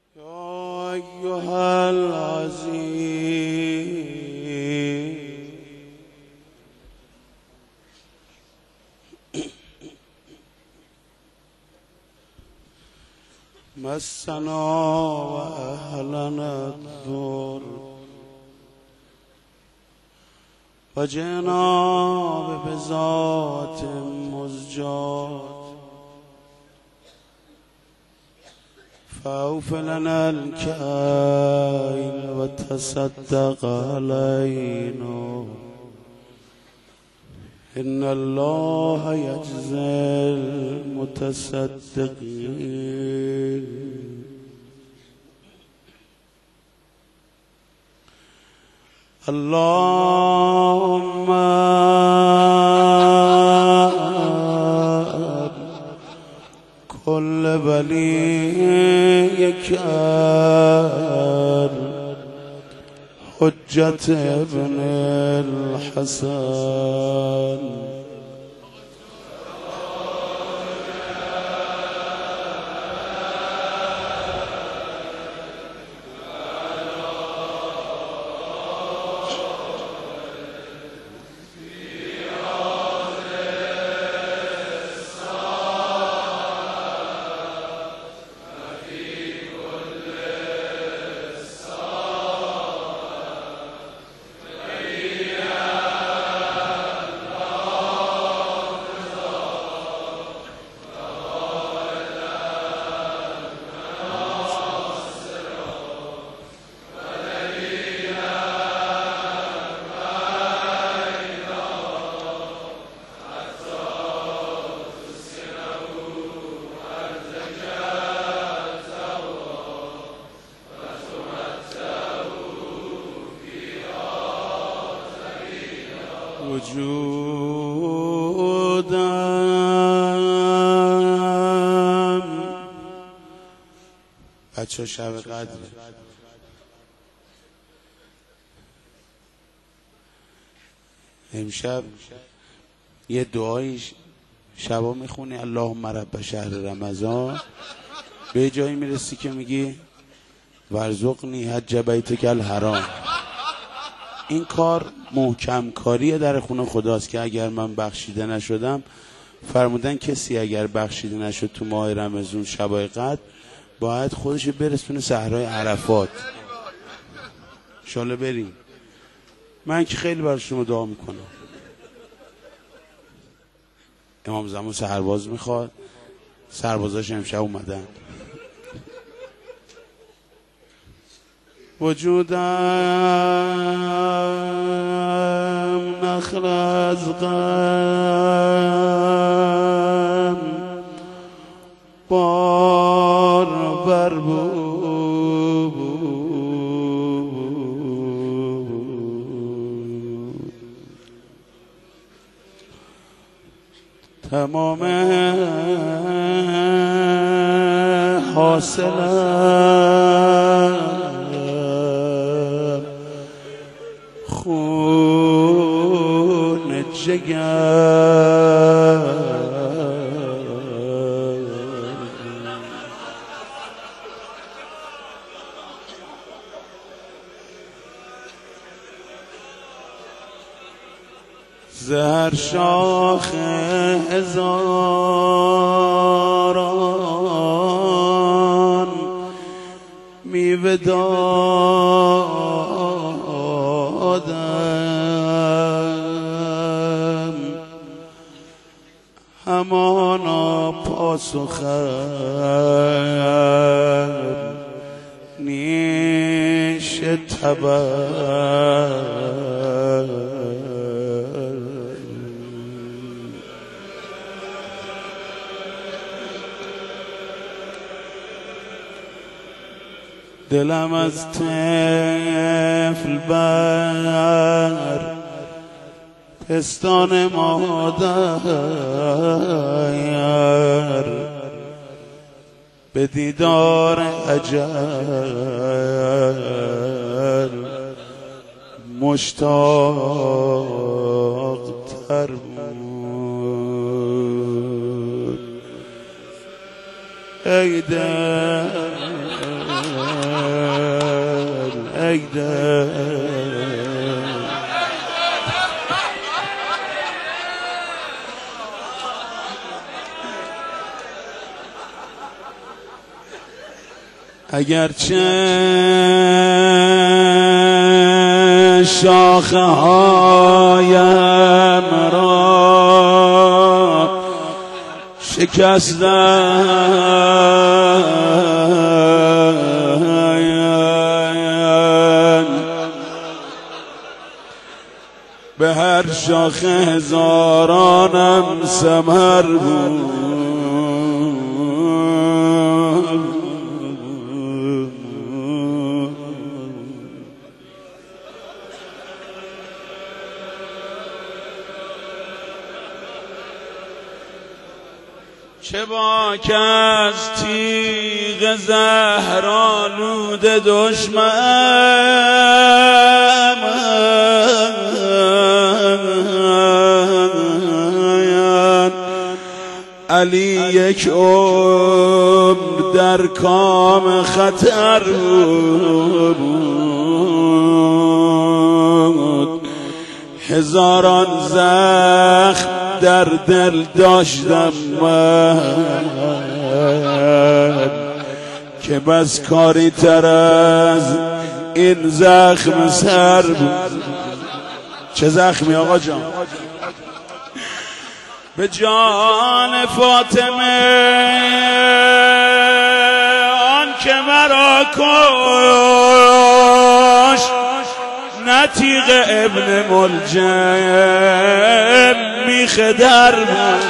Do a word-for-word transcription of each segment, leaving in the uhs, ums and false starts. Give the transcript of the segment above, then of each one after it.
يا أيها العزيز مسنا وأهلنا الضر وجئنا ببضاعة مزجاة فأوف لنا الكيل وتصدق علينا إن الله يجزي المتصدقين. اللهم كل وليك حجة ابن الحسن وجودم. بچه شب قدر امشب یه دعایی شبا میخونی اللهم رب شهر رمضان، به جایی میرسی که میگی ورزقنی حج بیتک الحرام. این کار محکم کاریه در خونه خداست که اگر من بخشیده نشدم، فرمودن کسی اگر بخشیده نشد تو ماه رمضان شبای قدر باید خودش برسونه صحرای عرفات. انشالله بریم. من که خیلی برای شما دعا میکنم. امام زمان سرباز میخواد، سربازاش امشب اومدن. وجودم نخل از غم بار بر بود، تمام حاصلم خون جگر، زهر شاخ هزاران میوه دادم، همانا پاسخم نیش تبر. دلم از طفل بر پستان مادر به دیدار اجل مشتاق تر بود. ای دل اگرچه شاخه هایم را شکستن، به هر شاخه هزارانم ثمر بود. چه باک از تیغ زهرآلود دشمن، علی یک عمر در کام خطر بود. هزاران زخم در دل داشتم من که بس کاری تر از این زخم سر بود. چه زخمی آقا جان؟ به جان فاطمه آن که مرا کش، نه تیغ ابن ملجم میخ در من.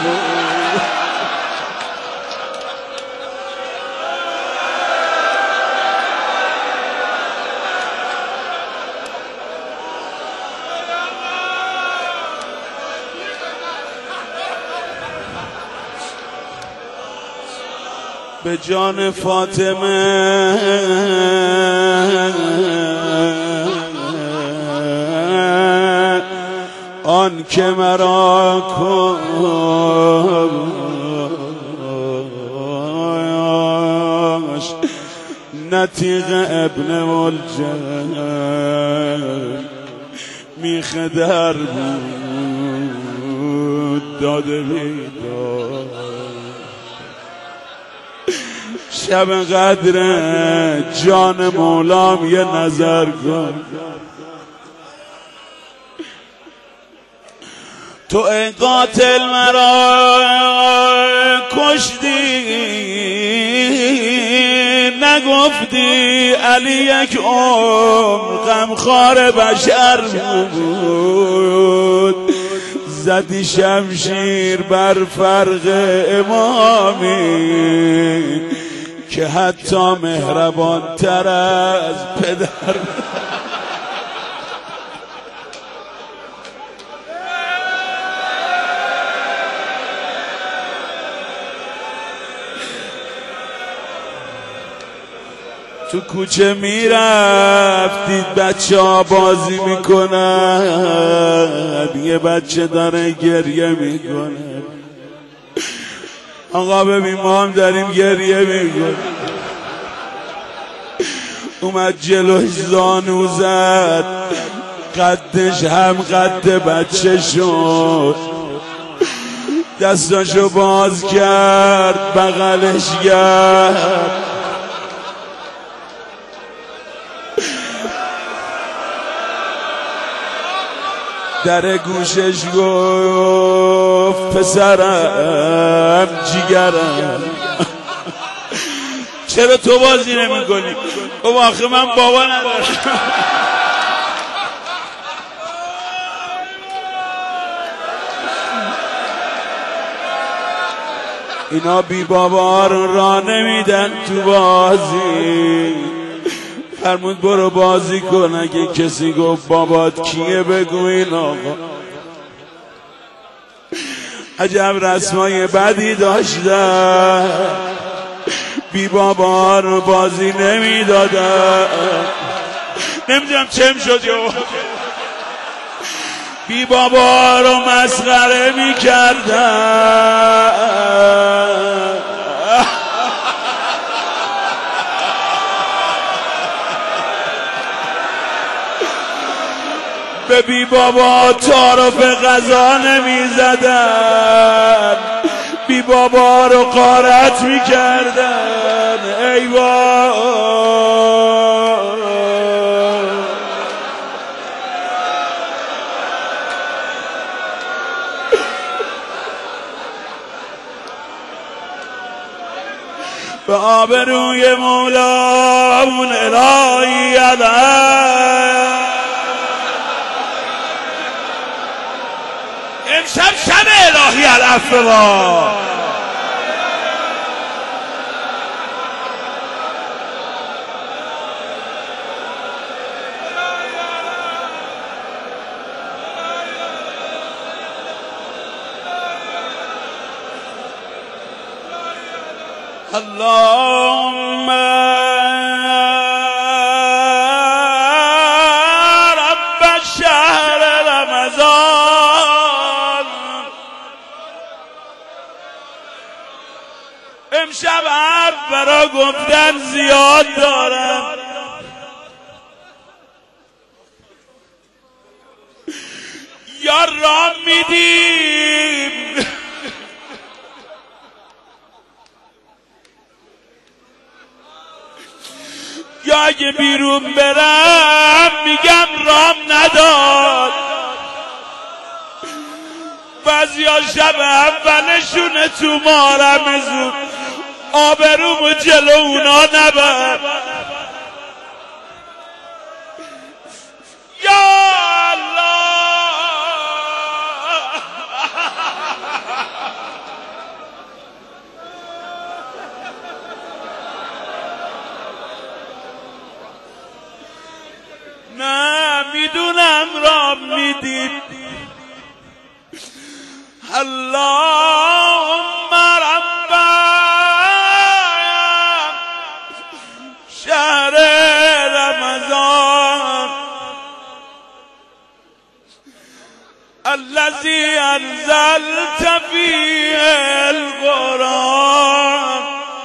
به جان فاطمه آن که مرا کش، نه تیغ ابن ملجم میخ در بود. داده بیدار شب قدر جان مولام یه نظر کن. تو ای قاتل مرا کشتی، نگفتی علی یک عمر غمخوار بشر بود. زدی شمشیر بر فرق امامی که حتی مهربان تر از پدر. تو کوچه میرفتید بچه ها بازی میکنن، یه بچه داره گریه میکنه. آقا ببین ما هم داریم گریه میکنه. اومد جلوش زانو زد، قدش هم قد بچه شد، دستاشو باز کرد بغلش کرد. در گوشش گفت پسرم جیگرم چرا تو بازی نمی کنی؟ او آخه من بابا ندارم. اینا بی بابا رو را نمیدن تو بازی. فرمود برو بازی کن، اگه کسی گفت بابات کیه بگو این آقا. عجب رسمای بدی داشتن، بی بابا رو بازی نمیدادن. نمیدونم چم شد یا بی بابا رو مسخره میکردن. به بی بابا تعارف غذا نمی زدن، بی بابا رو غارت می کردن. ای وای به آبروی مولامون الهی علیه. امشب شب الهی العفو با اللهم رب شهر رمضان. امشب حرف برا گفتن زیاد دارم، یا رام میدیم یا اگه بیرون برم میگم رام نداد. بعضیا شب اولشونه تو مارمزون، آبرومو جلو اونا نبر. یا الله نه میدونم رام میدید. اللهم رب شهر رمضان الذي انزلت فيه القرآن.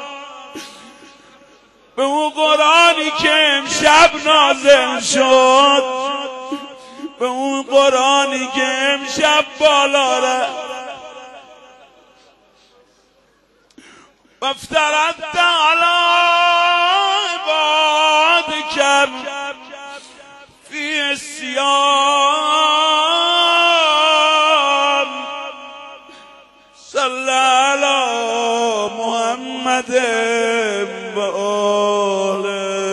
به اون قرآنی که امشب نازل شد، به اون قرآنی که امشب بالا رفت. وافترضت على عبادك في الصيام صلى على محمد وآل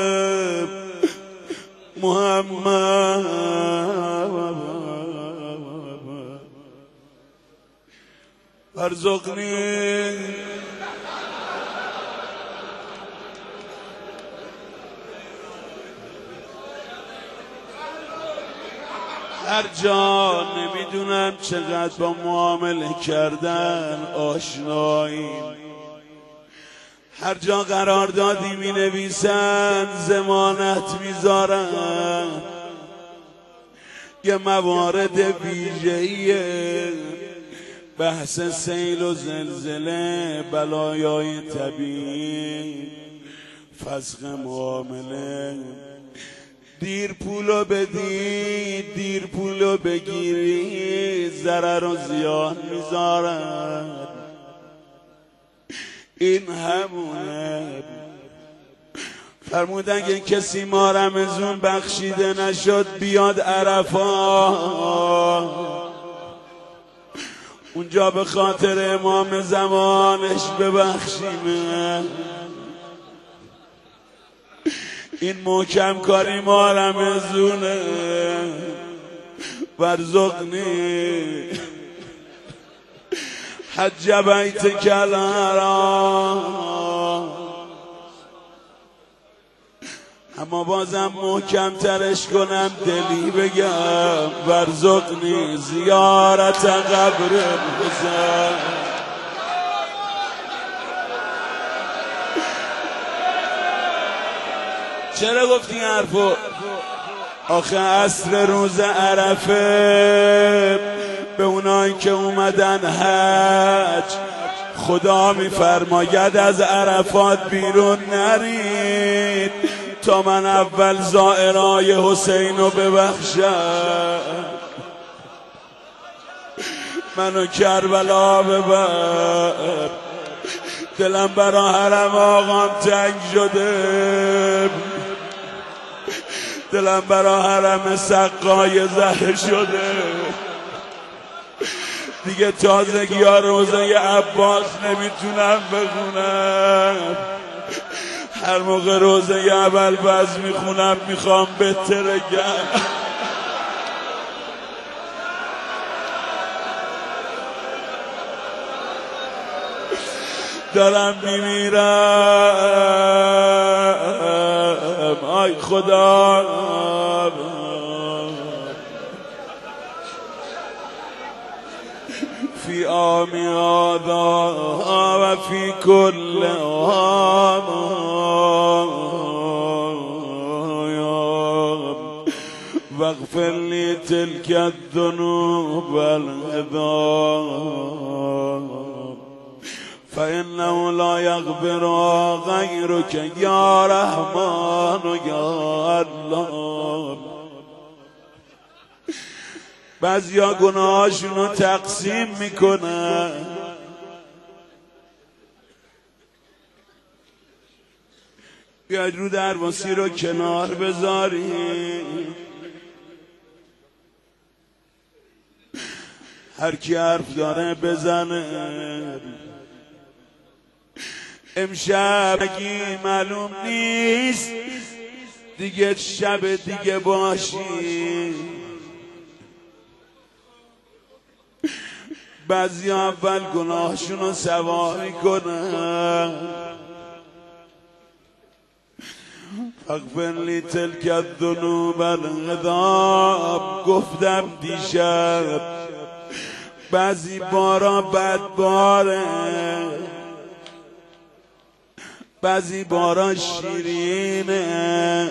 محمد وارزقني هر جا نمیدونم چقدر با معامله کردن آشناییم، هر جا قراردادی می نویسن ضمانت میذارن، یه موارد ویژه‌ایه، بحث سیل و زلزله، بلایای طبیعی، فسخ معامله. دیر پولو بدی دیر پولو بگیری ضرر و زیان میذارن. این همونه. فرمودن اگه کسی ما رمضون بخشیده نشد بیاد عرفات، اونجا به خاطر امام زمانش ببخشیم. این محکم کاری ما رمضونه. وارزقنی حج بیتک الحرام. اما بازم محکم ترش کنم دلی بگم وارزقنی زیارت قبر حسین. چرا گفتی این حرفو؟ آخه عصر روز عرفه به اونایی که اومدن حج خدا میفرماید از عرفات بیرون نرید، تا من اول زائرای حسین رو ببخشم، منو کربلا ببر. دلم برا حرم آقام تنگ شده، دلم برا حرم سقای زهره شده. دیگه تازگی ها روزه عباس نمیتونم بخونم، هر موقع روزه ابوالفضل میخونم میخوام بترگم. دارم میمیرم آی خدا. فی آمی آذا و فی کل آم واغفر لی تلک الذنوب العظام فإنه لا يغفر غيرك یا رحمان یا الله. بعضیا گناهاشونو تقسیم میکنن، بیاید رو درواسی رو کنار بذاری، هر کی حرف داره بزنه. امشب اگه معلوم نیست دیگه شب دیگه باشی. بعضی اول گناهشونو سواری کنن. اغفر لی تلک الذنوب العظام. گفتم دیشب بعضی بارا بد باره، بعضی بارا شیرینه،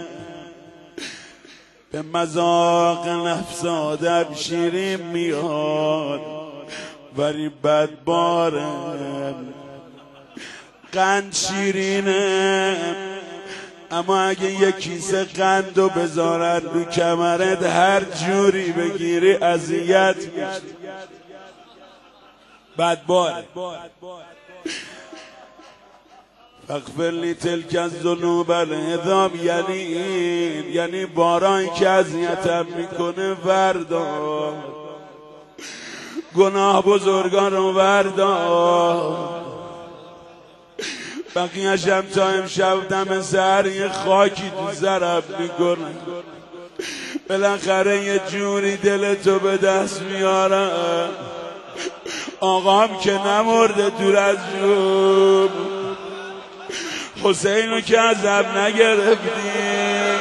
به مذاق نفس آدم شیرین میاد ولی بد باره. قند شیرینه اما اگه یک کیسه قندو بذارن رو کمرت هر جوری بگیری اذیت میشی. بد باره. اغفر لی تلک الذنوب العظام یعنی این، یعنی باران که اذیتم میکنه وردار، گناه بزرگان رو وردار. بقیه‌ش هم تا امشب دم سر یه خاکی تو سرم میکنه، بالاخره یه جوری دلتو به دست میارم. آقام که نمرده دور از جون، حسینو که عذاب نگرفتیم.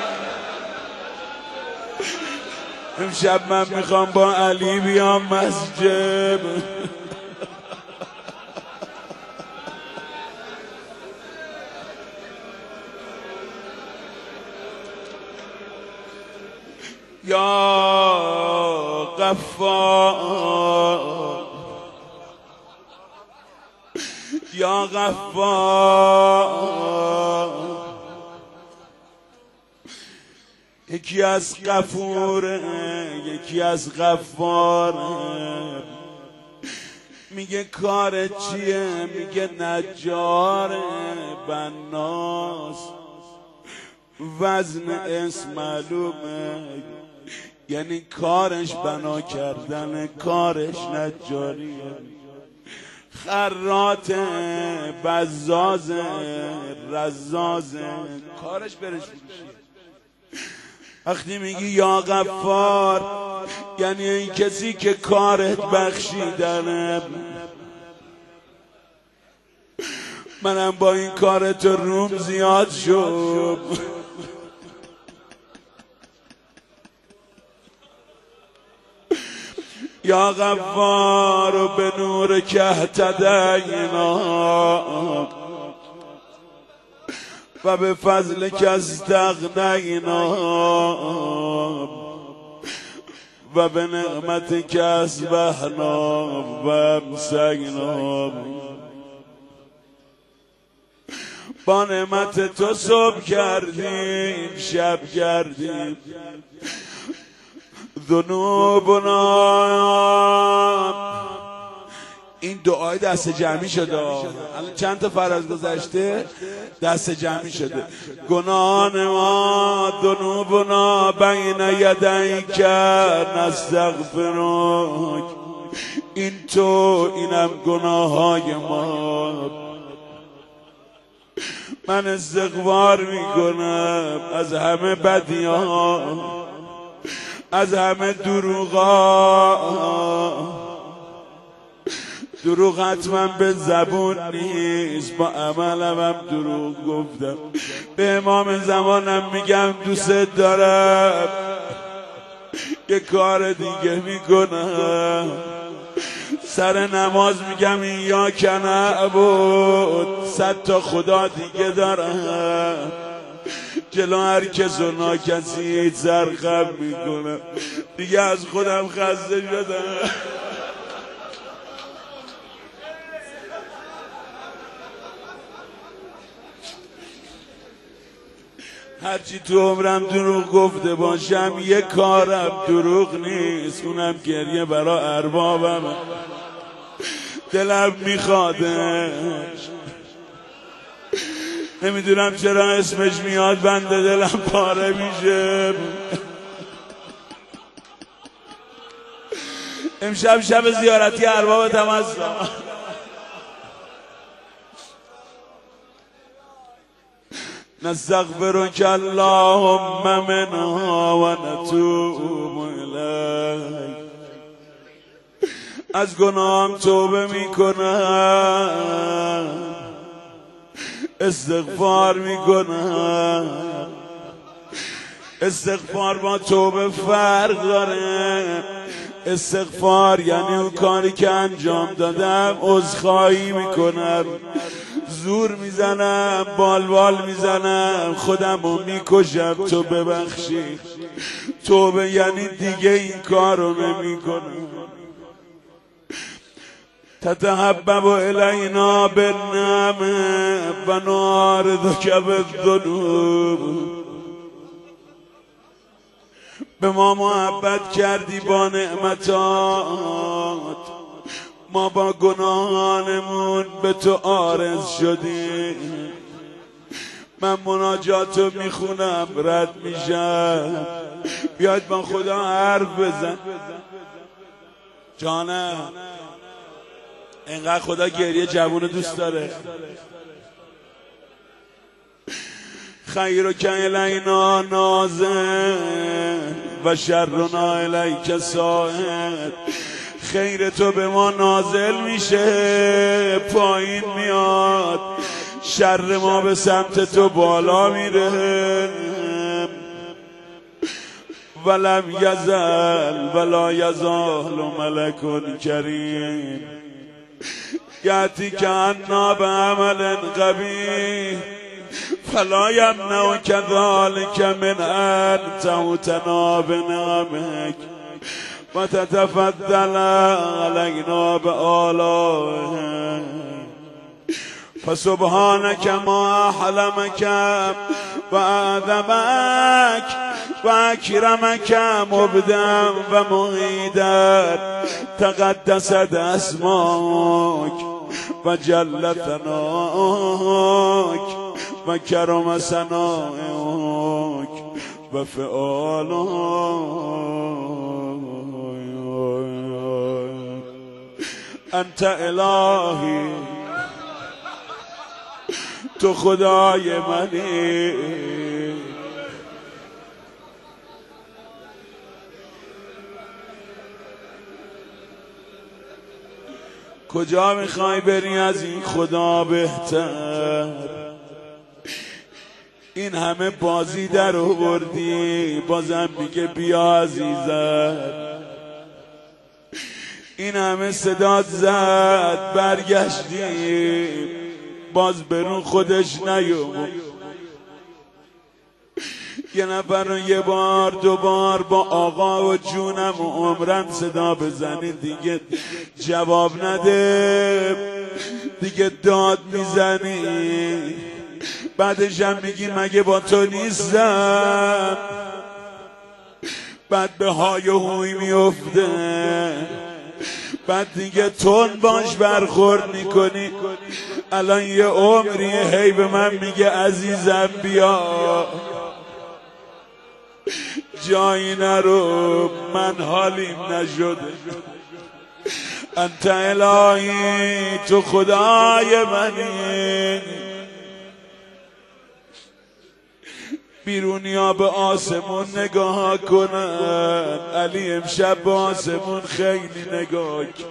امشب من میخوام با علی بیام مسجد. یا غفار یا غفار. یکی از غفوره یکی از غفاره. میگه کار چیه؟ میگه نجاره بناس. وزن اسم معلومه، یعنی کارش بنا کردن، کارش نجاریه. خرات بزاز رزاز کارش برش فروشیه. وقتی میگی یا غفار یعنی این کسی که کارت بخشیدنه. منم با این کارت روم زیاد شد. یا غفار به نور که اهتدینا و به فضل که استغنینا و به نعمت که اصبحنا و امسینا. با نعمت تو صبح کردیم شب کردیم ذنوبنا. این دعای دست جمعی شده. الان چند تا فراز گذشته دست جمعی شده. گناهان ما ذنوبنا بین یدیک نستغفرک. این تو اینم گناههای ما. من استغفار میکنم از همه بدی‌ها، از همه دروغا. دروغ حتما به زبون نیست، با عملم هم دروغ گفتم. به امام زمانم میگم دوست دارم، یه کار دیگه میکنم. سر نماز میگم این یا کنه بود، صد تا خدا دیگه دارم. جلو هر کس و ناکسی سرخم میکنم. دیگه از خودم خسته شدم. هرچی تو عمرم دروغ گفته باشم یه کارم دروغ نیست، اونم گریه برا اربابم. دلم میخوادش، نمیدونم چرا اسمش میاد بنده دلم پاره میشه. امشب شب زیارتی اربابتم هستم. نستغفرک اللهم منها و نتوب الیک. از گناهم توبه میکنم، استغفار میکنم. استغفار با توبه فرق داره. استغفار یعنی اون کاری که انجام دادم عذرخواهی میکنم، زور میزنم، بالوال میزنم، خودمو میکشم تو ببخشی. توبه یعنی دیگه این کارو نمیکنم. تتحبب الینا بالنعمه و نعرضک بالذنوب. به ما محبت کردی با نعمتات، ما با گناهانمون به تو عارض شدیم. من مناجاتو میخونم رد میشم. بیاید با خدا حرف بزن. جانم اینقدر خدا گریه جوونو دوست داره. خیرک الینا نازل و شرنا الیک صاعد. خیر تو به ما نازل میشه پایین میاد، شر ما به سمت تو بالا میره. ولم یزل ولا یزال ملک کریم یأتی کأنا بعمل قبیح فلا یمنعک ذلک من ان تؤتنا بنعمک و تتفضل علینا بآلائک. فسبحانک ما احلمک و اعظمک و اکرمک مبدأ و معیدا. تقدست اسماک و جل ثناک و کرم ثنائک و فعالک. انت الهی، تو خدای منی. کجا میخوای بری از این خدا بهتر؟ این همه بازی در آوردی بازم میگه بیا عزیزم. این همه صدات زد برگشتی باز برون خودش نیومد. یه نفر رو یه بار دو بار با آقا و جونم و عمرم صدا بزنی دیگه جواب نده، دیگه داد میزنی. بعدش هم میگی مگه با تو نیستم، بعد به های و هوی میفته، بعد دیگه تون باش برخورد میکنی. الان یه عمری هی به من میگه عزیزم بیا، جایی نرو، من حالیم نشده، انت الهی، تو خدای منی. بیرونیا به آسمون نگاه کنن، علی امشب به آسمون خیلی نگاه کن.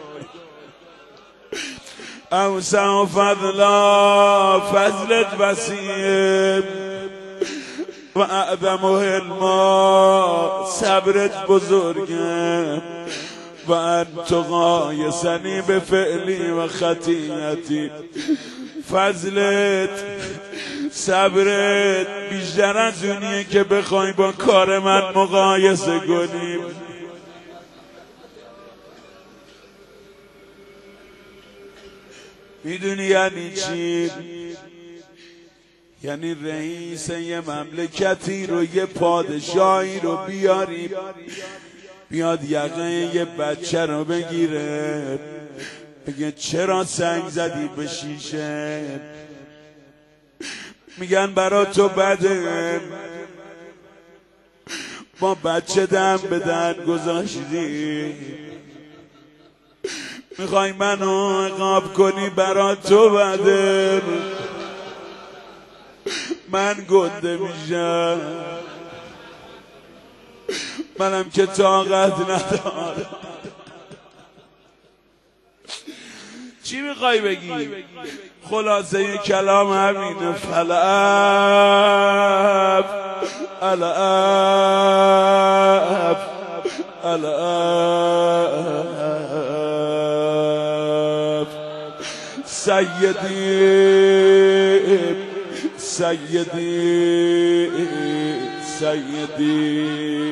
اوسع فضلا، فضلت وسیع، و اعظم حلما، صبرت بزرگه، و انت قایسنی به فعلی و خطیئتی. فضلت، صبرت بیشتر از اونیه که بخوای با کار من مقایسه کنیم. میدونی یعنی چی؟ یعنی رئیس یه مملکتی رو، یه پادشاهی رو بیاریم بیاد یقه یه بچه رو بگیره بگه چرا سنگ زدی به شیشه؟ میگن برا تو بده، با بچه دم به دن گذاشتی، میخوای منو عقاب کنی، برا تو بده، من گنده میشم، منم که طاقت ندارم. چی میخوای بگی؟ خلاصه کلام همینه. فلعب العب العب سیدی سیدی سیدی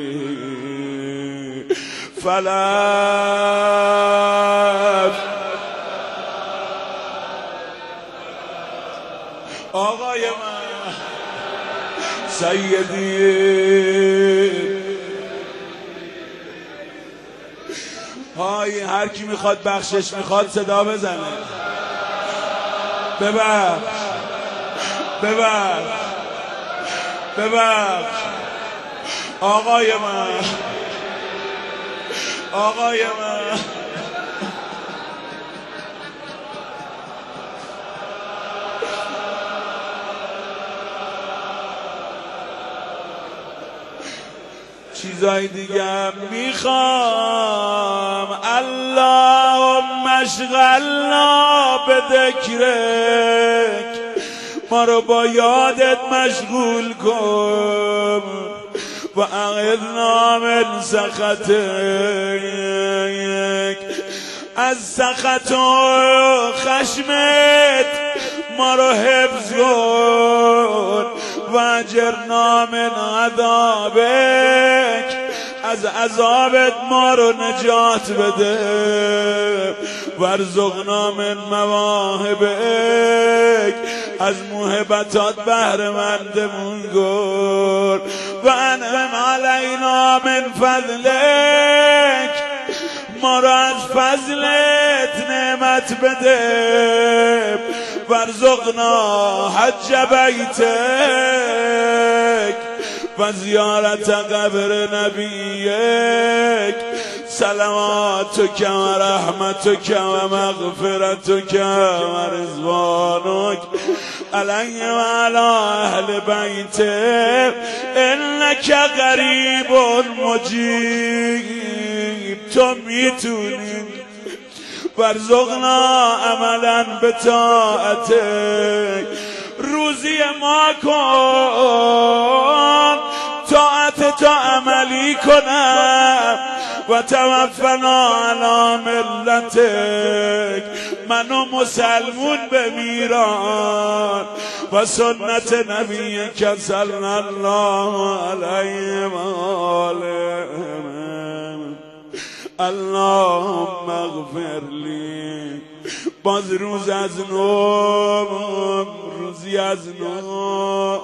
فلعب. آقای من سیدی، های هر کی میخواد بخشش میخواد صدا بزنه. ببخش ببخش ببخش آقای من، آقای من چیزای دیگه میخوام. اللهم اشغلنا به ذکرک، ما رو با یادت مشغول کن. و اعذنا من سخطک، از سخط و خشمت ما رو حفظ کن. و اجرنا من عذابک، از عذابت ما رو نجات بده. وارزقنا من مواهبک، از موهبتات بهره‌مندمون کن. و انعم علینا من فضلک، ما را از فضلت نعمت بده. وارزقنا حج بیتک و زیارت قبر نبیک. سلاماتک و رحمتک و مغفرتک و رضوانک علی و علی اهل بیتک، انک قریب مجیب. تو میتونی. وارزقنا عملا به طاعتک، روزی ما کن طاعت تا عملی کنم. و توفنا علی ملتک، منو مسلمون بمیران و سنت نبیک صلی الله علیه و آله. اللهم اغفر لی باز روز از نو، روزی از نو.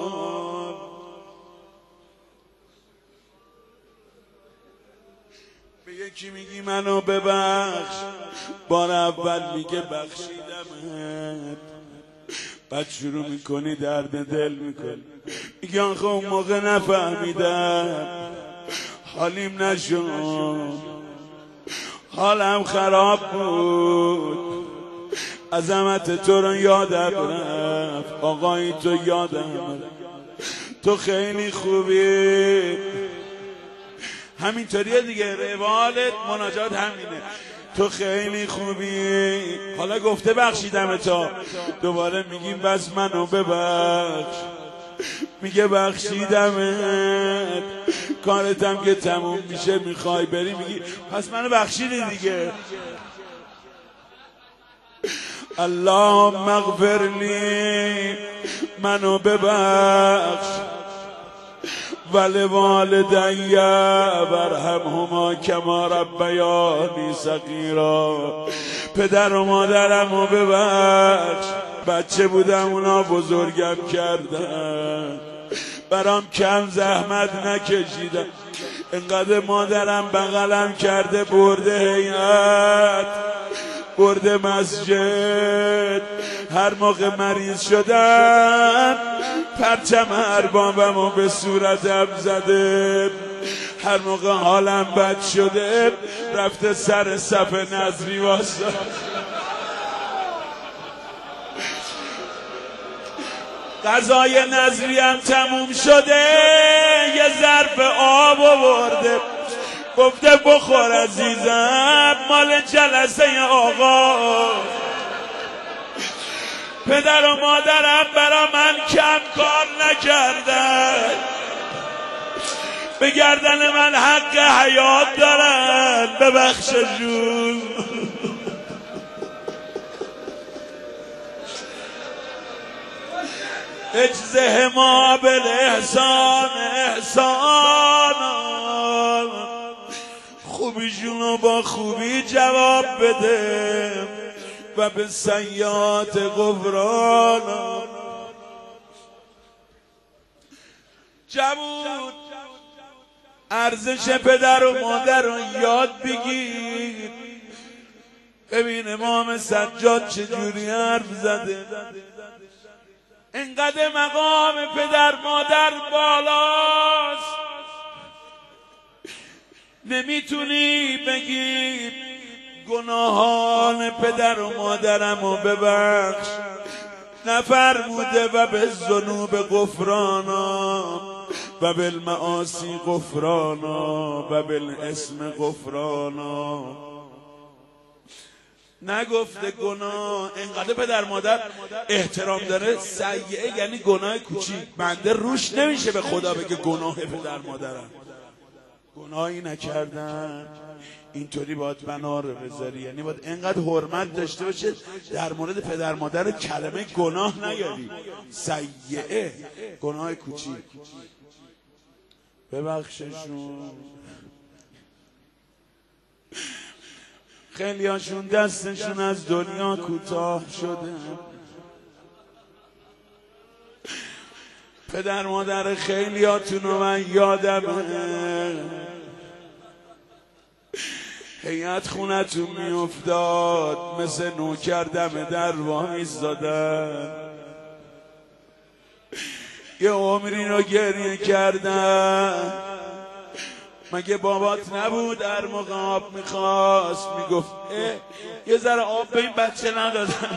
به یکی میگی منو ببخش، بار اول میگه بخشیدمت، بعد شروع میکنی درد دل میکنی، میگی آخه اون موقع نفهمیدم، حالیم نشد، حالم خراب بود، عظمت تو رو یادم رفت، آقای تو یادم رفت، تو خیلی خوبی. همینطوریه دیگه، روالت مناجات همینه، تو خیلی خوبی. حالا گفته بخشیدم تا، دوباره میگیم بس منو ببخش، میگه بخشیدمت، کارتم که تموم میشه میخوای بری، میگی پس منو بخشیدی دیگه. اللهم اغفر لی، منو ببخش، ولوالدی وارحمهما کما ربیانی صغیرا، پدر و مادرمو ببخش، بچه بودم اونا بزرگم کردن، برام کم زحمت نکشیدم، انقدر مادرم بغلم کرده، برده هیئت، برده مسجد، هر موقع مریض شدم پرچم اربابمو به صورتم زده، هر موقع حالم بد شده رفته سر صف نظری واسه، غذای نظری هم تموم شده، یه ظرف آب آورده، گفته بخور عزیزم، مال جلسه آقا. پدر و مادرم برا من کم کار نکردن، به گردن من حق حیات دارن، ببخش جون. اجزهما بالاحسان احسانا، خوبیشونو با خوبی جواب بده، و به سیئات غفرانا. جوون ارزش پدر و مادر رو یاد بگیر. ببین امام سجاد چجوری حرف زده، انقدر مقام پدر مادر بالاست، نمیتونی بگی گناهان پدر و مادرمو ببخش، نفرموده و به ذنوب غفرانا و بالمعاصی غفرانا و بالاسم غفرانا. نگفته گناه، انقدر پدر مادر احترام داره، سیئه یعنی گناه کوچیک، بنده روش نمیشه به خدا بگه گناه پدر مادرم، گناهی نکردن، اینطوری باید بنا رو بذاری، یعنی باید انقدر حرمت داشته باشه در مورد پدر مادر کلمه گناه نیاری، سیئه گناه کوچیک، ببخششون. خیلی هاشون دستشون از دنیا کوتاه شده، پدر مادر خیلی هاتونو من یادمه، هیئت خونتون میافتاد مثل نوکر دم در وایسادن، یه عمری رو گریه کردن. مگه بابات نبود هر موقع آب میخواست میگفت یه ذره آب به این بچه ندادن؟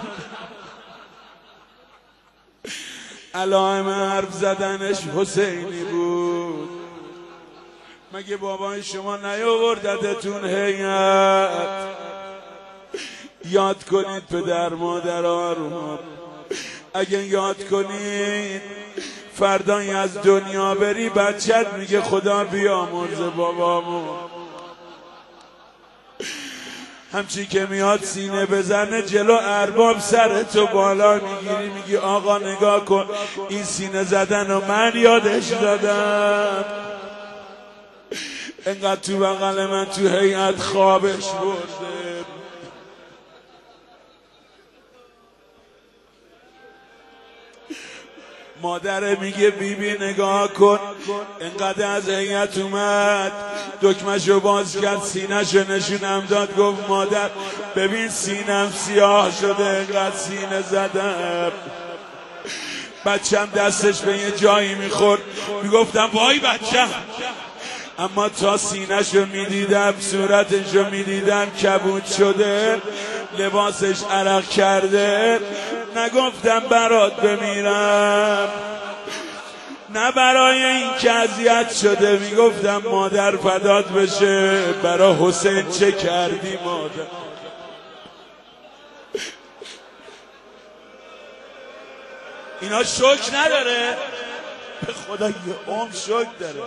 علائم حرف زدنش حسینی بود. مگه بابای شما نیاوردتون هیئت؟ یاد کنید پدر مادرها رو، اگه یاد کنید فردایی از دنیا بری بچت میگه خدا بیامرز بابامو. همچی که میاد سینه بزنه جلو ارباب سرتو بالا میگیری، میگی آقا نگاه کن این سینه زدن و من یادش دادم، انقدر تو بغل من تو هیئت خوابش برده. مادره میگه بی بی نگاه کن، انقدر از هیئت اومد دکمشو باز کرد، سینه‌شو نشونم داد، گفت مادر ببین سینم سیاه شده انقدر سینه زدم. بچم دستش به یه جایی میخورد، میگفتم وای بچم، اما تا سینه‌شو میدیدم صورتشو میدیدم کبود شده، لباسش عرق کرده، نگفتم برات بمیرم، نه برای این که اذیت شده، میگفتم مادر فدات بشه، برای حسین چه کردی مادر؟ اینا شوک نداره؟ به خدا یه عمر شوک داره.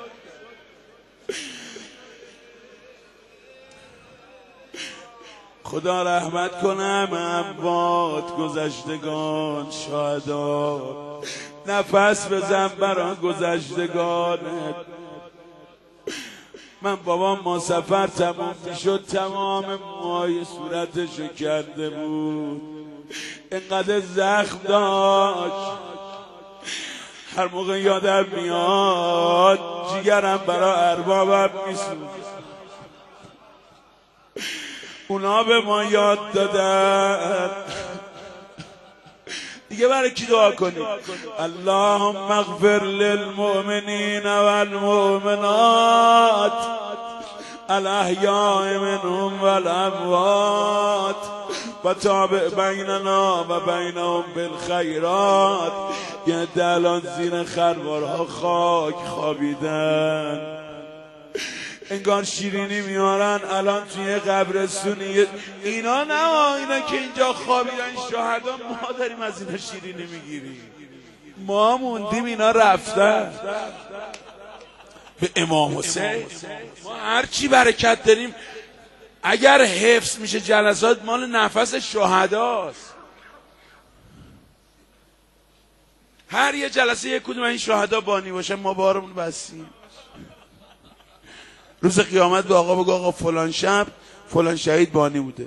خدا رحمت کنم اموات، گذشتگان، شهدا، نفس بزن برای گذشتگانت. من بابام ما سفر تمام میشد تمام موهای صورتشو کرده بود، اینقدر زخم داشت، هر موقع یادم میاد جیگرم برای اربابم میسوزه. اونا به ما یاد دادن دیگه برای کی دعا کنیم؟ اللهم اغفر للمؤمنین والمؤمنات الاحیاء منهم والاموات و تابع بیننا و بینهم بالخیرات. یه دلان زیر خروارها خاک خوابیدن، انگار شیرینی میارن الان توی قبرستونی. اینا نه، اینا که اینجا خوابیدن شهدا، ما داریم از اینا شیرینی میگیریم، ما موندیم اینا رفتن. به امام حسین ما هرچی برکت داریم اگر حفظ میشه جلسات مال نفس شهداست. هر یه جلسه یک کدوم این شهدا بانی باشه ما بارمون بسیم. روز قیامت به آقا بگو آقا فلان شب فلان شهید بانی بوده،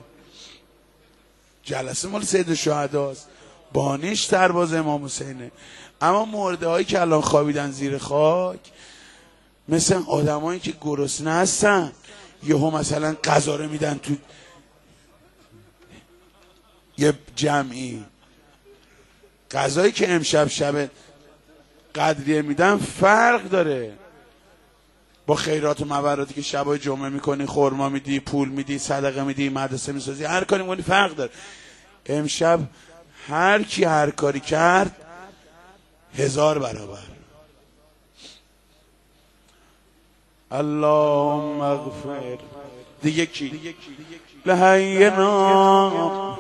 جلسه مال سید شهداست، بانیش سرباز امام حسینه. اما مرده هایی که الان خوابیدن زیر خاک مثل آدمایی که گرسنه هستن، یهو مثلا غذا رو میدن تو یه جمعی، غذایی که امشب شب قدریه میدن فرق داره با خیرات و مبراتی که شبای جمعه میکنی، خورما میدی، پول میدی، صدقه میدی، مدرسه میسازی، هر کاری میکنی فرق داره. امشب هر کی هر کاری کرد هزار برابر. اللهم اغفر دیگه کی؟ لحینا،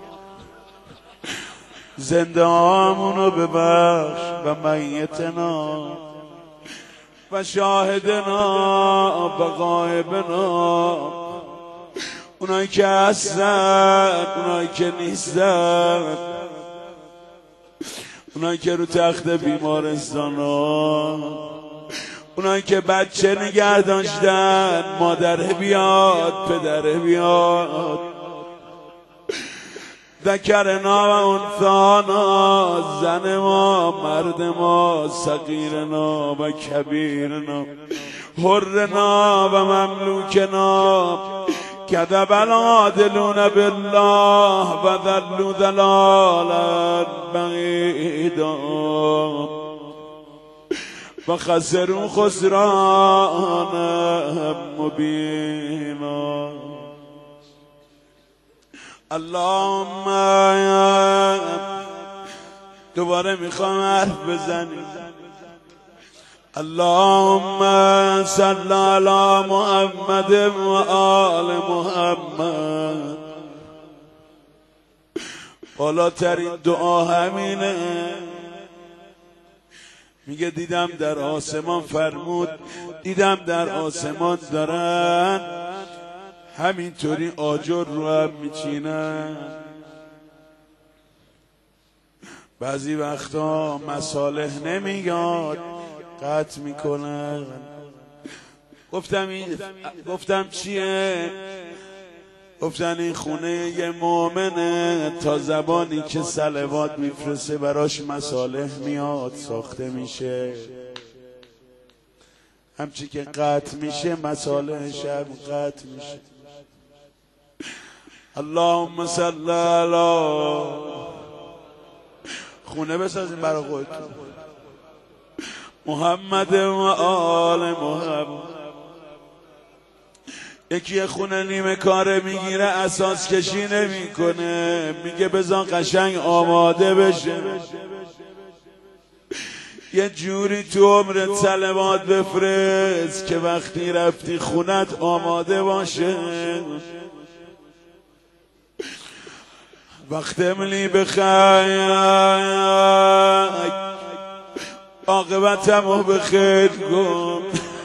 زنده آمونو ببخش و میتنا و شاهدنا و غایبنا، اونایی که هستن، اونایی که نیستن، اونایی که رو تخت بیمارستان ها، اونایی که بچه نگه داشتن، مادره بیاد پدره بیاد، ذکرنا و انثانا، زن ما مرد ما، صغیرنا و کبیرنا، حرنا و مملوکنا، کذب العادلون بالله و ذلوا ضلالا بعیدا و خسروا خسرانا مبینا. اللهم دوباره میخوام حرف بزنیم. اللهم صل علی محمد و آل محمد. بالاترین دعا همینه. میگه دیدم در آسمان، فرمود دیدم در آسمان دارن همینطوری آجر رو هم میچینن. بعضی وقتا مصالح نمیاد قطع میکنن. گفتم این گفتم چیه؟ گفتن این خونه یه مؤمنه تا زبانی که صلوات میفرسته براش مصالح میاد ساخته میشه، همچی که قطع میشه مصالحش هم قطع میشه. اللهم صل علی خونه بسازیم برای خودتون محمد و آل محمد. یکی خونه نیمه کاره میگیره اساس کشی نمیکنه، میگه بذار قشنگ آماده بشه، یه جوری تو عمرت صلوات بفرست که وقتی رفتی خونت آماده باشه. وقت ملی بخیر عاقبتمو بخیر کن.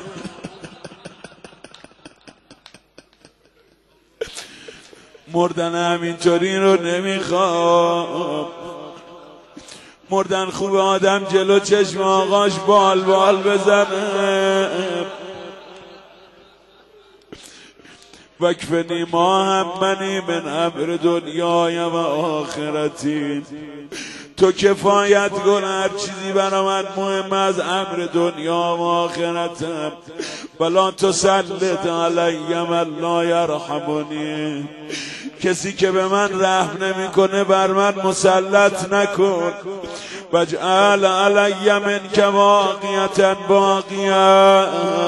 مردن همینطوری رو نمیخوام، مردن خوب آدم جلو چشم آقاش بال بال بزنه. وکفنی ما همنی من امر دنیای و آخرتی، تو کفایت کن هر چیزی برا من مهم از امر دنیا و آخرتم. ولا تسلط علی من لا یرحمنی، کسی که به من رحم نمیکنه بر من مسلط نکن. واجعل علی منک واقیة باقیة،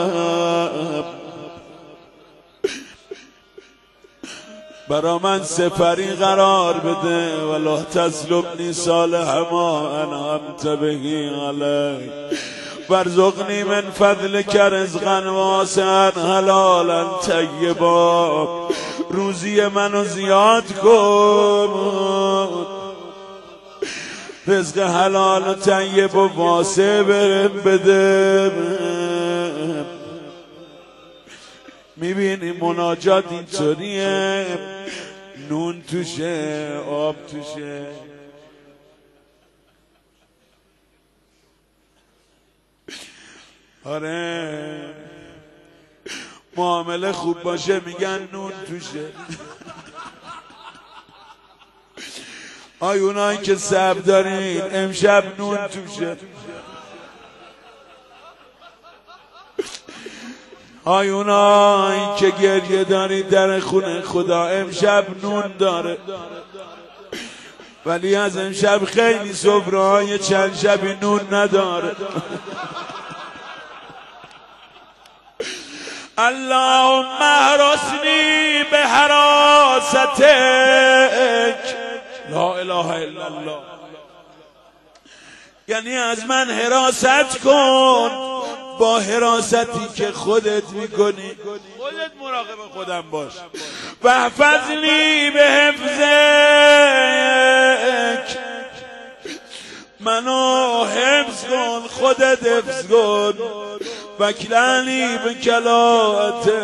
برا من سپری قرار بده. ولا تظلمنی صالح ما انعمت بهی علی، وارزقنی من فضلک رزقا واسعا حلالا طیبا، روزی منو زیاد کن، رزق حلال و طیب و واسع برم بده. میبینی مناجات اینطوریه، نون توشه آب توشه. آره معامله خوب باشه میگن نون توشه. آی اونایی که صبر دارین امشب نون توشه. آی اونایی که گریه دارید در خونه خدا امشب نون داره، ولی از امشب خیلی سفره‌های چند شبی نون نداره. اللهم احرسنی به حراستک، لا اله الا الله، یعنی از من حراست کن با حراستی که خودت میکنی، خودت مراقب خودم باش. و احفظنی به حفظک، منو حفظ کن خودت حفظ کن. وکلنی به کلاءتک،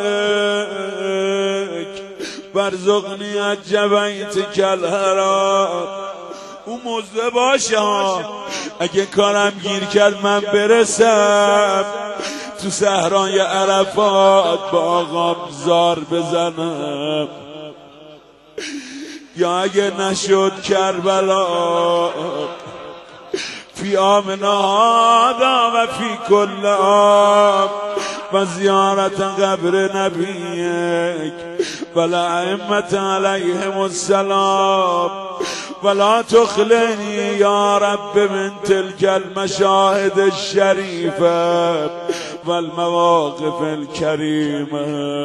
وارزقنی الجبیت کالحرام. اون موضوع باشه ها، اگه کارم گیر کرد من برسم تو صحرای عرفات با آقام زار بزنم، یا اگه نشد کربلا فی آمنا هادا و فی کل عام، و زیارت قبر نبیک و لائمت علیهم السلام، ولا تخلنی یا رب من تلك المشاهد الشریفه و المواقف الکریمه.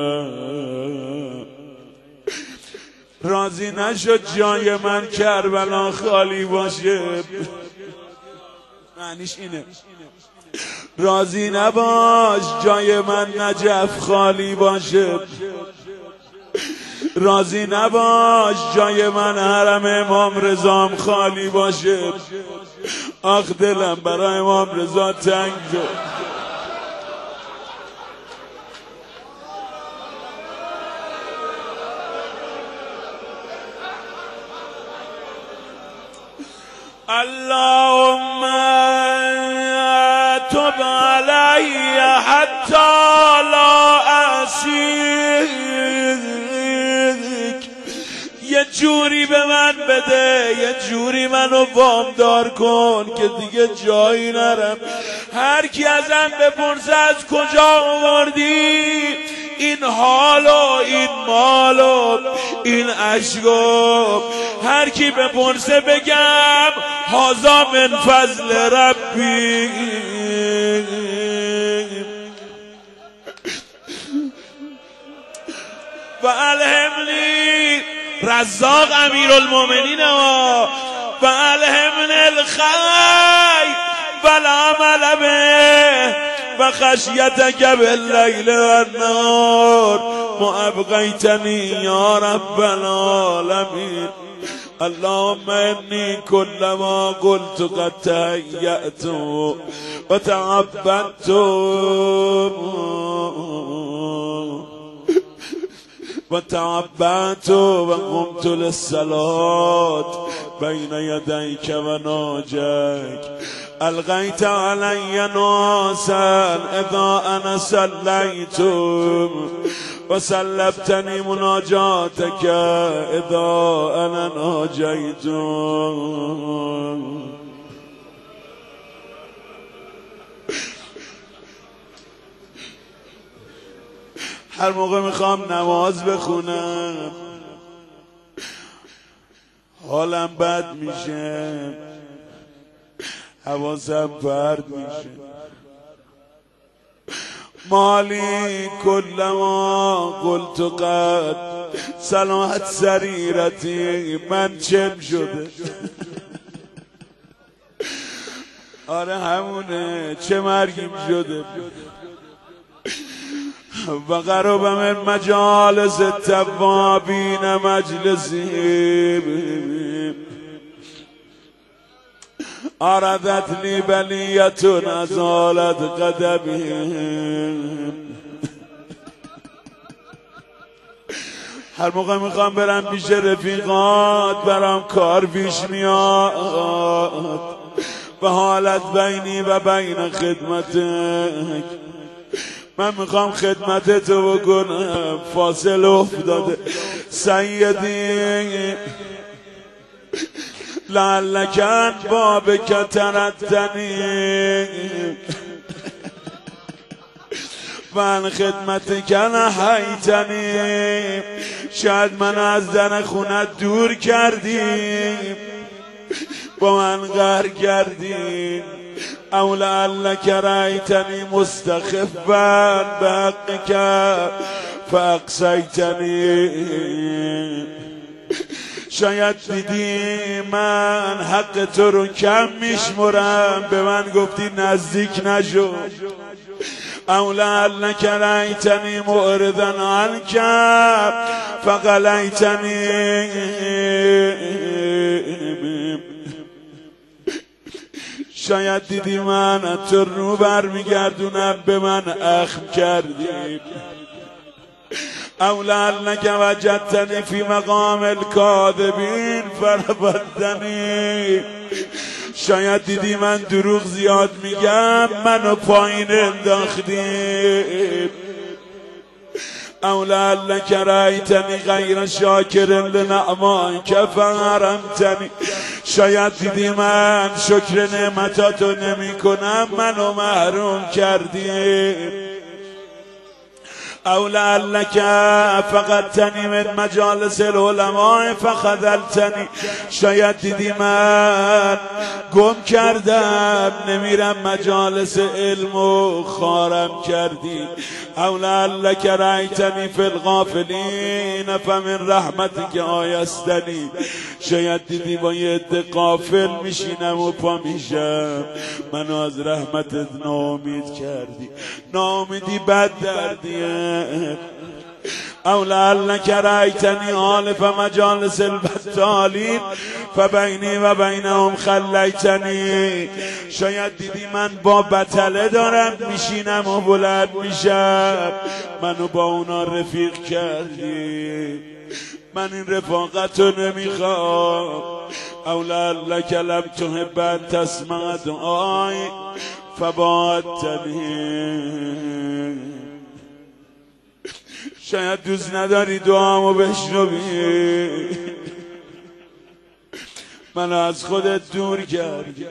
راضی نشد جای من کربلا خالی باشه، معنیش اینه راضی نباش جای من نجف خالی باشه، راضی نباش جای من حرم امام رضام خالی باشه. آخ دلم برای امام رضا تنگ شد. اللهم تب علی حتی لا اعصیک جوری به من بده، یه جوری منو وامدار کن که دیگه جایی نرم. هر کی ازم بپرسه از کجا آوردی این حالو، این مالو، این عشقو، هر کی بپرسه بگم هذا من فضل ربی. و الهمنی رزاق امیرالمومنین و الهمنی الخیر و العمل به و خشیتک باللیل و النهار ما ابقیتنی یا رب العالمین. اللهم انی کلما قلت قد تهیأت و تعبدت و تعبدت و قمت للصلاة بین یدیک و ناجک القیت علی ناسا اذا انا صلیت و سلبتنی مناجاتک اذا انا ناجیت. هر موقع میخوام نماز بخونم حالم بد میشه، حواسم پرت میشه. مالی کلما قلت قد صلاحت سریرتی، من چم شده. آره همونه، چه مرگیم شده. و قرب من مجالس التوابین مجلسی عرضت لی بلیتون ازالت قدمی. هر موقع میخوام برم پیش رفیقات برام کار پیش میاد و حالت بینی و بین خدمتک. من میخوام خدمت تو بکنم، فاصله افتاده. سیدی لعلک ان بابک تردنی و ان خدمتک نهیتنی، شاید من از در خونت دور کردی، با من قهر کردی. او لعلک رأیتنی مستخفا بحقک فاقصیتنی، شاید دیدی من حق تو رو کم میشمرم، به من گفتی نزدیک نشو. او لعلک رأیتنی معرضا عنک فقلیتنی، شاید دیدی من تو رو برمیگردونم، به من اخم کردی. او لعلک وجدتنی فی مقام الکاذبین فرفضتنی، شاید دیدی من دروغ زیاد میگم، منو پایین انداختی. او لعلک رأیتنی غیر شاکر لنعمائک فحرمتنی، شاید دیدی من شکر نعمتاتو نمی کنم، منو محروم کردی. او لعلک فقدتنی من مجالس العلماء فخذلتنی، شاید دیدی من گم کردم نمیرم مجالس علم و خارم کردی. او لعلک رأیتنی فی الغافلین فمن رحمتک آیستنی، شاید دیدی با یه عده غافل میشینم و پا میشم، منو از رحمتت ناامید کردی. ناامیدی بد دردیه. او لعلک رأیتنی آلف مجالس البطالین فبینی و بینهم خلیتنی، شاید دیدی من با بطله دارم میشینم و بلند میشم، منو با اونا رفیق کردی. من این رفاقت رو نمیخوام. او لعلک لم تحب ان تسمع دعای فبعدتنی، شاید دوست نداری دعامو بشنوی، منو از خودت دور کردی.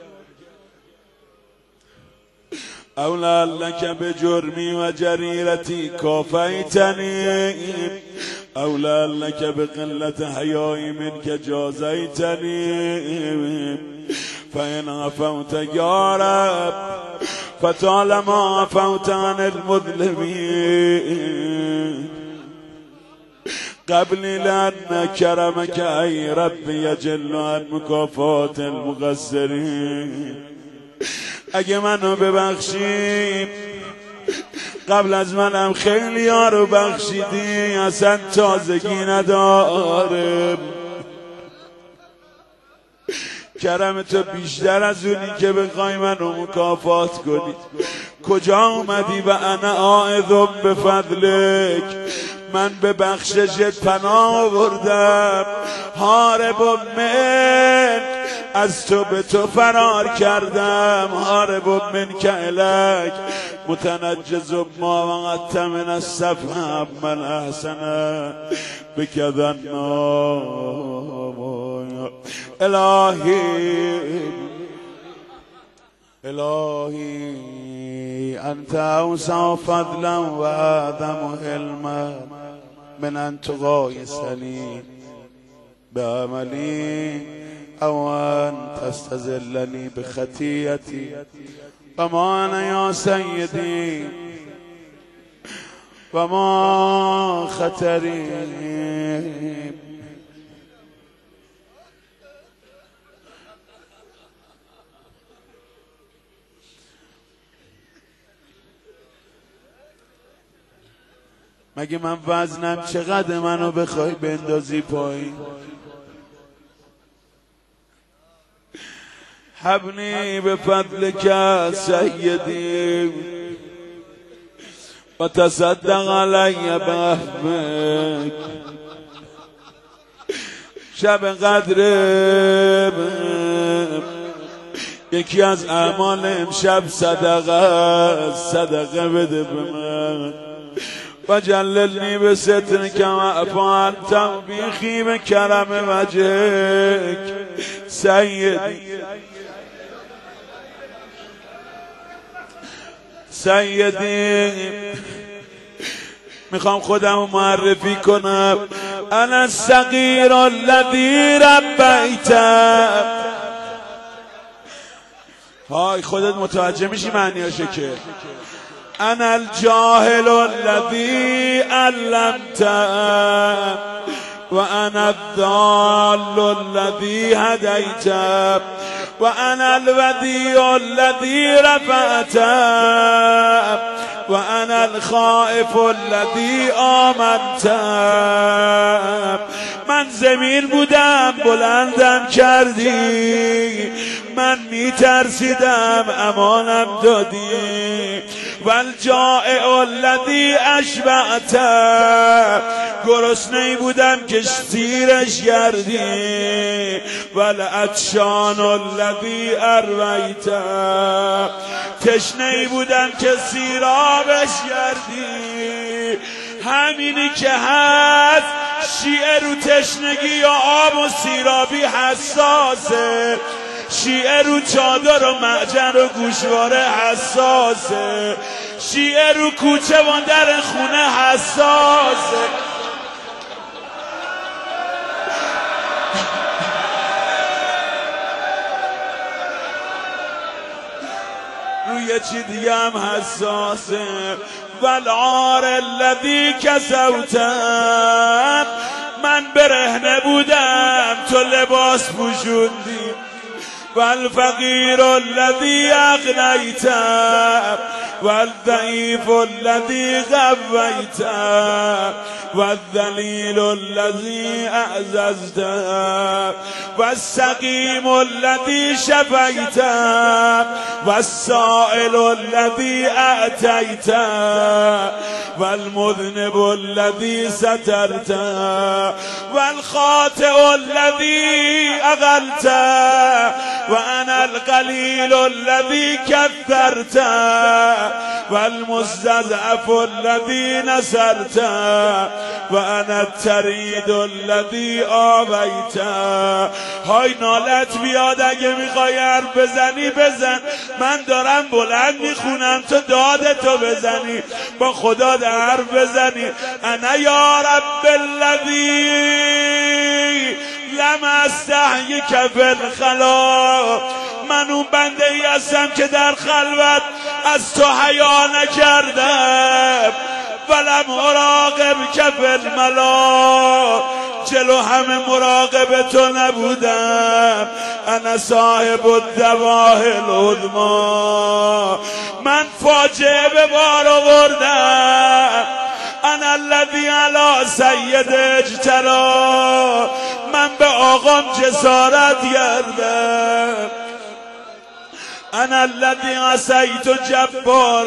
اولا لک بجرمی و جریرتی کافیتنی، اولا لک بقلت حیایی منک جازیتنی، فإن عفوت یا رب فطالما عفوت عن المظلمین، قبلی لأن کرمک ای رب یجل عن مکافات المقصرین. اگه منو ببخشی قبل از منم خیلی ها رو بخشیدی، اصلا تازگی نداره. کرم تو بیشتر از اونی که بخوای منو مکافات کنی. کجا اومدی و انا عائذ بفضلک، من به بخششت پناه آوردم. هارب من، از تو به تو فرار کردم. هارب من که الک متنجز ما وقت من الصفحه من احسن بکذن الهی الهی انت اوسع فضلا و اعظم علما من ان تقایسنی بعملی او ان تستذلنی بخطیئتی و ما انا یا سیدی و ما خطری. مگه من وزنم چقدر منو بخوای بندازی پایین؟ حبنی به فضلک سیدی و تصدق علی بحبک. شب قدر یکی از اعمال امشب صدقه، صدقه بده به من. و جللنی به سترک و افعال توبیخی به کرم وجهک سیدی سیدی. میخوام خودم معرفی کنم. انا الصغیر الذی ربیتم. های خودت متوجه میشی معنیاشو که انا الجاهل الذی علمت و انا الضال الذی هدیت و انا الودیع الذی رفعت و انا الخائف الذی آمنت. من زمین بودم بلندم کردی، من میترسیدم امانم دادی. والجائع الذی اشبعت، گرسنه‌ای بودم که سیرش کردی. والعطشان الذی ارویت، تشنه‌ای بودم که سیرابش کردی. همینی که هست شیعه رو تشنگی یا آب و سیرابی حساسه، شیعه رو چادر و معجن و گوشواره حساسه، شیعه رو کوچه و در خونه حساسه. روی چی دیگه هم حساسه. والعار الذی کسوتم، من برهنه بودم تو لباس پوشوندی. والفقیر الذی اغنیت والضعیف الذی قویت والذلیل الذی اعززت والسقیم الذی شفیت والسائل الذی اعطیت والمذنب الذی سترت والخاطئ الذی اغلت و انا القلیل الذی کثرت والمستضعف الذي نصرت و انا الترید الذی آویت. های نالت بیاد اگه میخوای حرف بزنی بزن، من دارم بلند میخونم تو داد تو بزنی، با خدا در حرف بزنی. انا یا رب الذی لم استحیک فی الخلا. من اون بنده ای هستم که در خلوت از تو حیا نکردم. ولم اراقب که فی الملا، جلو همه مراقب تو نبودم. انا صاحب الدواه العظما، من فاجعه به بار آوردم. انا الذی علی سید اجترا، من به آقام جسارت کردم. انا الذی عصیت جبار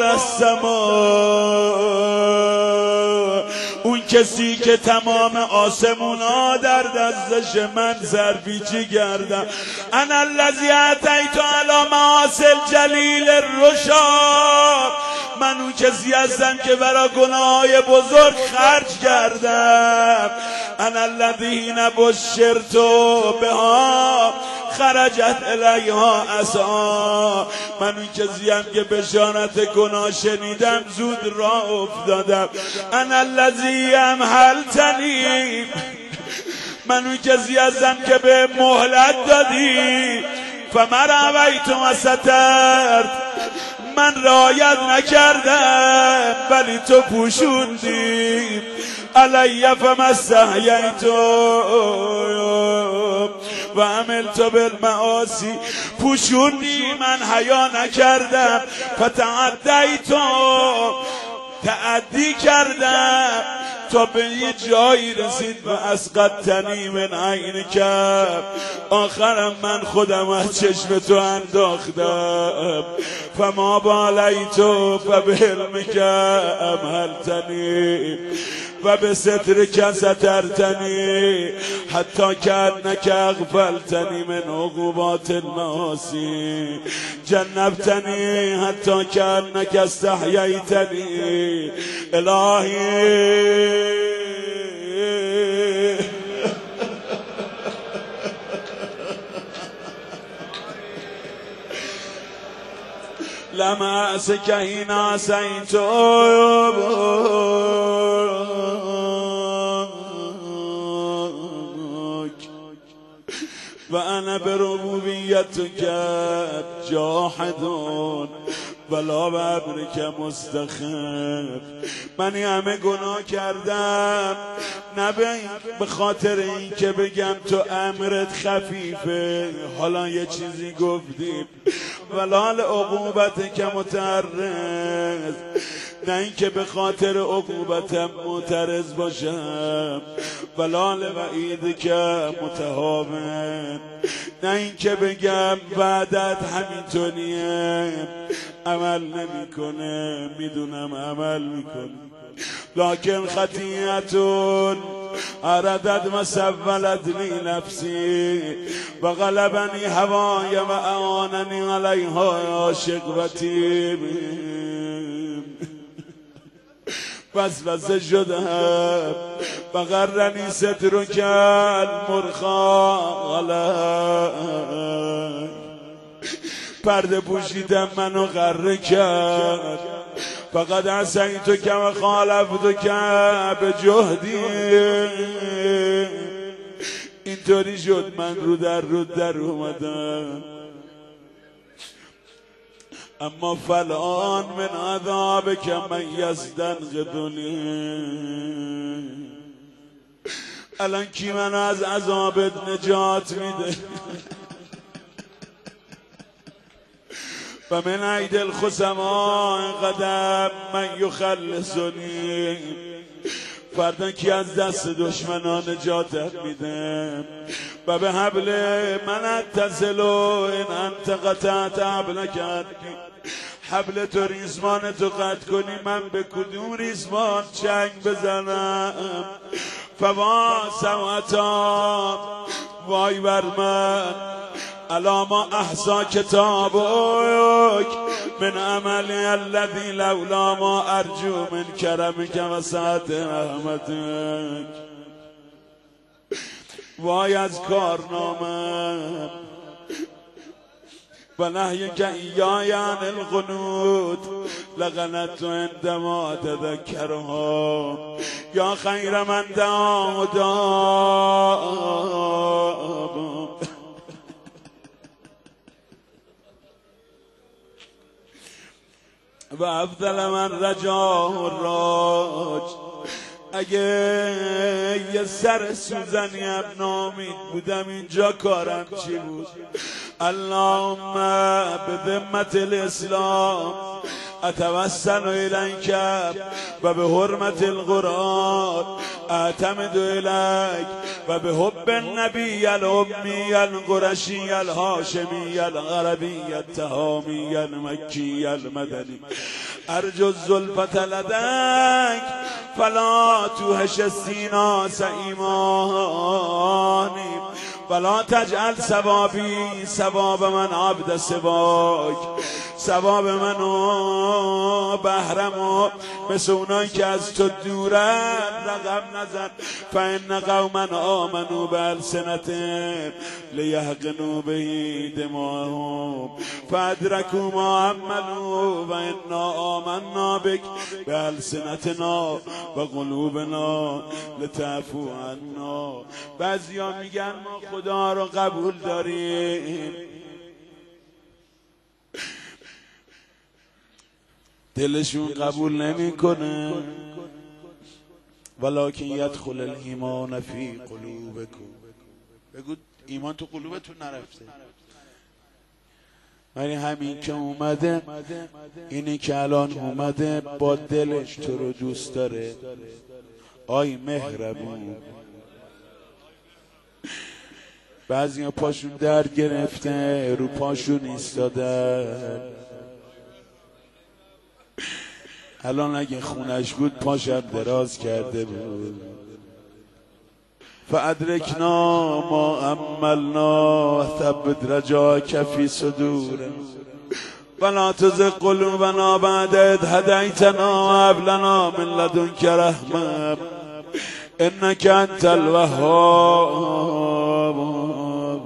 السما، اون کسی که تمام آسمونا در دستش من سرپیچی کردم. انا الذی اتیت علی معاصی الجلیل الرشاد، من اون کسی هستم که برای گناههای بزرگ خرج کردم. انا الذی بشرت بها خرجت الیها عصا، من اون کسی هم که بشارت گناه شنیدم زود راه افتادم. انا الذی امهلتنی، من اون کسی هستم که به مهلت دادی. فمن رویت و سترت، من رعایت نکردم ولی تو پوشوندی. علی فما استحییت و عملت بالمعاصی، پوشوندی من حیا نکردم. فتعدیت، تعدی کردم تا به یه جایی رسید و اسقطتنی من عینک، آخرم من خودم از چشم تو انداختم. فما بالیت فبحلمک امهلتنی و به سترک سترتنی حتی کانک اغفلتنی من عقوبات المعاصی، جنبتنی حتی کانک استحییتنی. الهی لم أعصك حين عصيت و انا بربوبیتک جاحد ولا بابرک مستخف. من همه گناه کردم، نه به خاطر این که بگم تو امرت خفیفه، حالا یه چیزی گفتیم، ولا لعقوبت که متعرض، نه این که به خاطر عقوبتم معترض باشم، ولا لوعید که متهاون، نه این که بگم بعدت همینطوریه. عمل نمیکنه، میدونم عمل میکنه، لکن خطیئتون اردد و سولت لی نفسی و غلبنی هوای و اعاننی علیها شقوتی. وسوسه شدم و غرنی سترک المرخا علی، پرده پوشیدم منو غره کرد. فقط عصیتو که و خالفتو که به جهدی، اینطوری شد من رو در رو در اومدم. اما فلان من عذاب که من یزدنقدنی، الان کی من از عذابت نجات میده؟ و من عید الخصما قدم من یخلصنی، فردا کی از دست دشمنان نجاتت میده. و به حبل من اتصل ان انت قطعت حبلک، حبل تو ریسمان تو قطع کنی، من به کدوم ریسمان چنگ بزنم؟ فوا سوعتا، وای بر من الا ما احصا کتابک من عملی الذی لولا ما ارجو من کرمک و سعت رحمتک. وای از کارنامه و نهی که ایای عن القنوت لقنت عندما تذکرها یا خیر من دعا دام و افضل من رجاه راج. اگه یه سر سوزنی هم نامید بودم اینجا کارم چی بود؟ اللهم به ذمت الاسلام اتوسل الیک و به حرمت القرآن اعتمد الیک و به حب النبی الامی القرشی الهاشمی العربی التهامی المکی المدنی ارجو الزلفة لدیک فلا توهش السینا سیمانی ولا تجعل ثوابی ثواب من عبد سواک. ثواب منو بهرمو مثل اونایی که از تو دورن رقم نزن. فإن قوما آمنوا بألسنتهم لیحقنوا به دماءهم فادرکوا ما عملوا و انا آمنا بک بألسنتنا و قلوبنا لتعفو عنا. بعضیا میگن ما خدا رو قبول داریم، دلشون قبول نمیکنه. ولکن یدخل الایمان فی قلوبکم. بگو ایمان تو قلوبتون نرفته. ولی همین که اومده، اینی که الان اومده با دلش تو رو دوست داره. آی مهربون. بعضی ها پاشون در گرفته، رو پاشون ایستادن. الان اگه خونش بود پاشم دراز کرده بود. فادرکنا ما عملنا ثبت رجاک فی صدورنا ولا تزغ قلوبنا بعد اذ هدیتنا وهب لنا من لدنک رحمة انک انت الوهاب.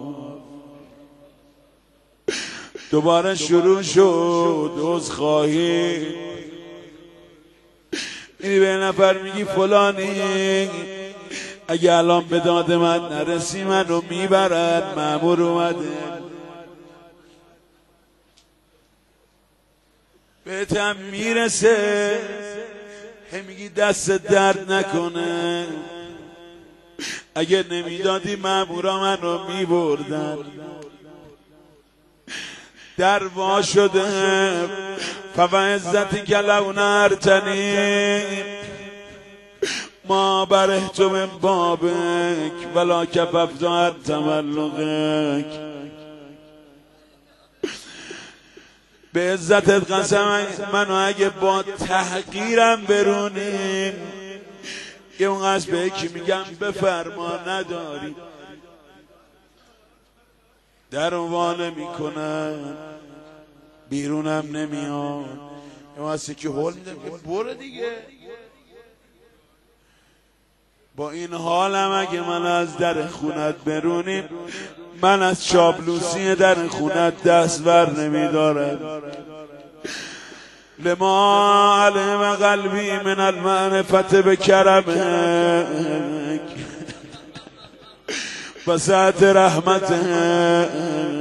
دوباره شروع شد عذرخواهی. میری به نفر میگی فلانی اگه الان به داد من نرسی منو میبرن، مأمور اومده. بهت هم میرسه، هی میگی دست درد نکنه. اگه نمیدادی مأمورا منو میبردن. در وا شده فوعزتی لو نرتنی ما برهت من بابک ولا کففت عن تملقک. به عزتت قسم منو اگه با تحقیرم برونیم یه اون قصد به یکی میگم بفرما نداری، در عنوان میکنن بیرونم نمیان. یه واسه که حال میده برو دیگه. با این حالم اگه من از در خونت برونیم من از چابلوسی در خونت دست بر نمیدارم. لما علم قلبی من المعرفت بکرمک و سعت رحمتک.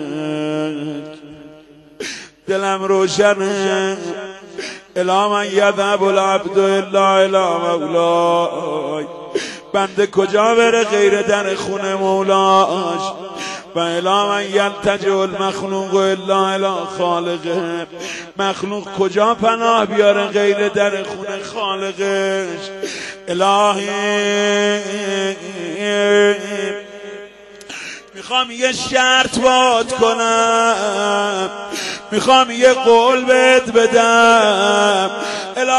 دلم روشنه. الی من یذهب العبد الا الی مولای. بنده کجا بره غیر در خونه مولاش. و الی من یلتجئ المخلوق الا الی خالقه. مخلوق کجا پناه بیاره غیر در خونه خالقش. الهی میخوام یه شرط باد کنم، میخوام یه قول بهت بدم.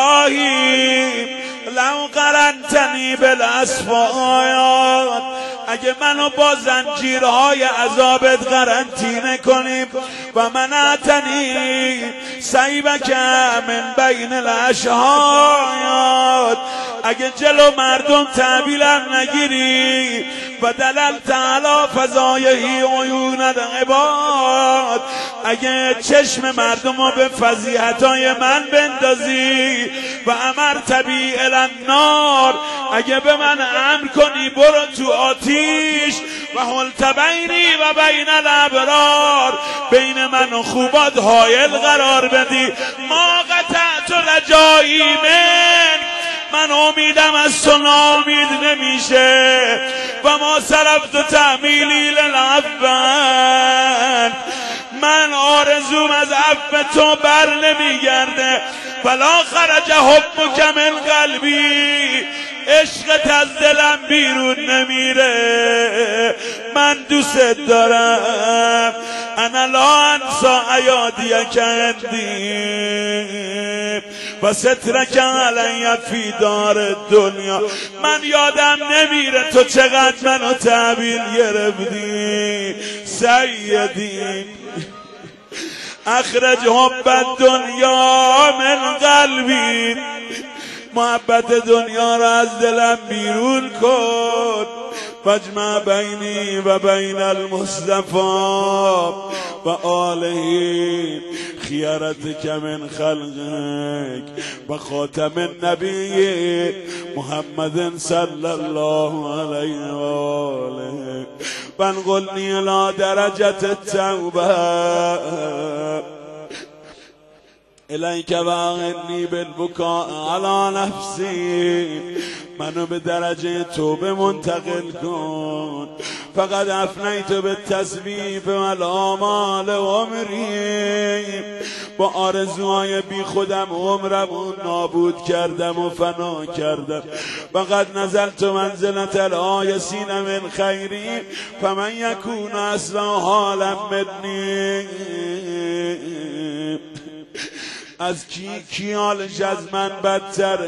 الهی لو قرنتنی بالاسفایات، اگه منو با زنجیرهای عذابت قرنطینه کنیم و منعتنی سیبک من بین الاشهاد، اگه جلو مردم تعبیلم نگیری و دللت علی فضایحی عیون العباد، اگه چشم مردم رو به فضیحتای من بندازی و امرت بی الی النار، اگه به من امر کنی برو تو آتیش و حلت بینی و بین الابرار، بین من و خوبات حایل قرار بدی، ما قطعت رجایی من، من امیدم از تو ناامید نمیشه و ما صرفت تعمیلی للعفو، من آرزوم از عفو تو بر نمیگرده، فلا خرج حبک من قلبی، عشقت از دلم بیرون نمیره، من دوست دارم، انا لا انسا ایادیک عندی و سترک علی فی دار دنیا، من یادم نمیره تو چقدر منو تعبیل گرفتی سیدی، اخرج حب الدنیا من قلبی، محبت دنیا را از دلم بیرون کن، واجمع بینی و بین المصطفی و آله خیارتک من خلقک و خاتم النبی محمد صلی الله علیه و آله و انقلنی الی درجت التوبه الیک و اغنی بالبکاء علی نفسی، منو به درجه توبه منتقل کن، فقط افنیت به تصویف و الامال عمری، با آرزوهای بی خودم عمرمو نابود کردم و فنا کردم، فقط نزلت منزلت الآیسین من خیری فمن یکون اصلا حالا منی، از کی کی حالش از من بدتره،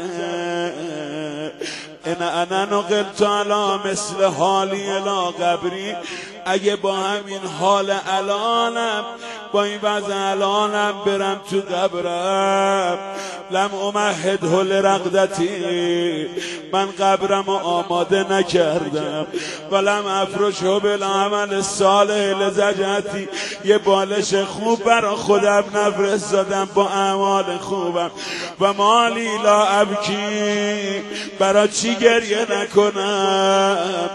ان انا نقلت علی مثل حالی الی قبری، اگه با همین حال الانم با این وضع الانم برم تو قبرم، لم امهده لرقدتی، من قبرم آماده نکردم، ولم افرشه بالعمل صالح لزجتی، یه بالش خوب برا خودم نفرستادم با اعمال خوبم، و مالی لا ابکی، برا چی گریه نکنم.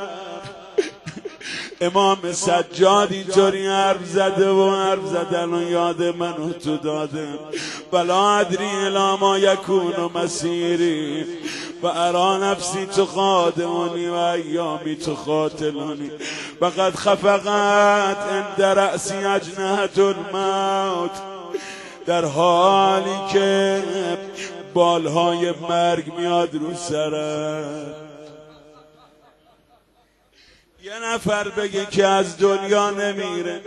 امام سجاد اینطوری حرف زده و حرف زدن و یاد منو تو داده، ولا ادری الی ما یکون مسیری و ارا نفسی تو خادمونی و ایامی تو خاطلونی، وقد خفقت عند رأسی اجنحة الموت، در حالی که بالهای مرگ میاد رو سرم. یه نفر بگه که از دنیا نمیره،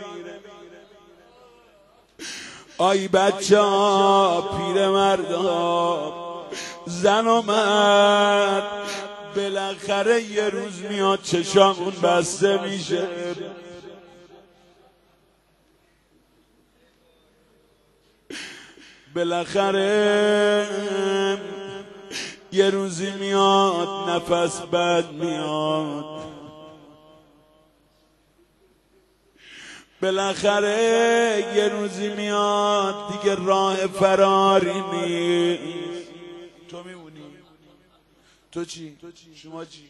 آی بچه ها، پیر مردا، زن و مرد، بالاخره یه روز میاد چشامون بسته میشه، بالاخره یه روزی میاد نفس بد میاد، بالاخره یه روزی میاد دیگه راه فراری نیست. تو میمونی؟ تو چی؟ شما چی؟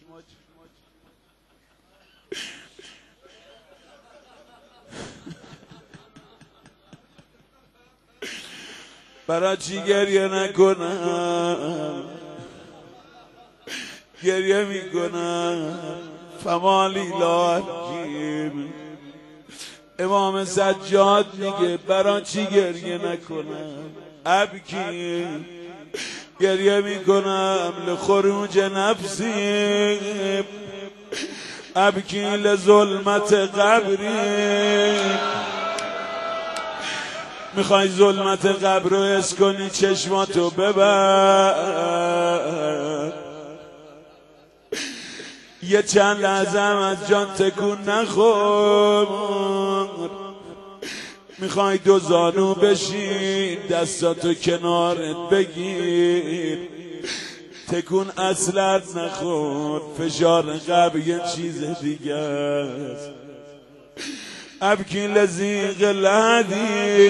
برای چی گریه نکنم؟ گریه میکنم. فمالی لا ابکیم. امام سجاد میگه برای چی گریه نکنم؟ ابکی، گریه میکنم لخروج نفسی، ابکی لظلمت قبری. میخوای ظلمت قبر رو حس کنی، چشماتو ببر، یه چند لحظه هم از جان تکون نخور. میخوای دو زانو بشین دستاتو کنارت بگیر، تکون اصلا نخور. فشار قلب یه چیز دیگه است. ابکی لزیق لحدی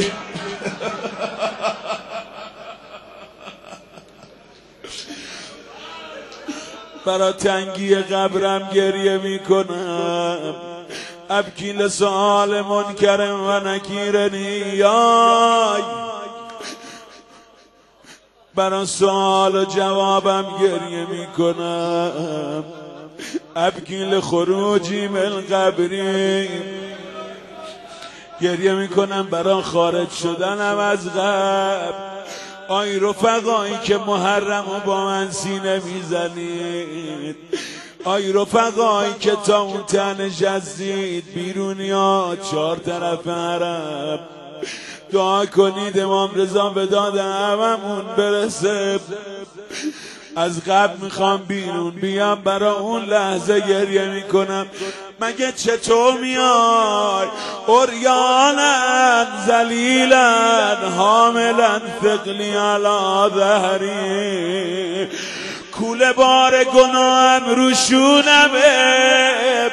برا تنگی قبرم گریه میکنم. ابکی لسؤال منکر و نکیرنی یای، برا سؤال و جوابم گریه میکنم. ابکی لخروجی من قبری، گریه میکنم برا خارج شدنم از قبر. آی رفقایی که محرمو با من سینه میزنید، آی رفقایی که تا اون تن جزید بیرونی ها چهار طرف حرم، دعا کنید امام رضا به داد هممون برسه. از قبل میخوام بیرون بیام، برا اون لحظه گریه میکنم. مگه چطور میای عریانا ذلیلا حاملا ثقلی علی ظهری، کوله بار گناهم روشونمه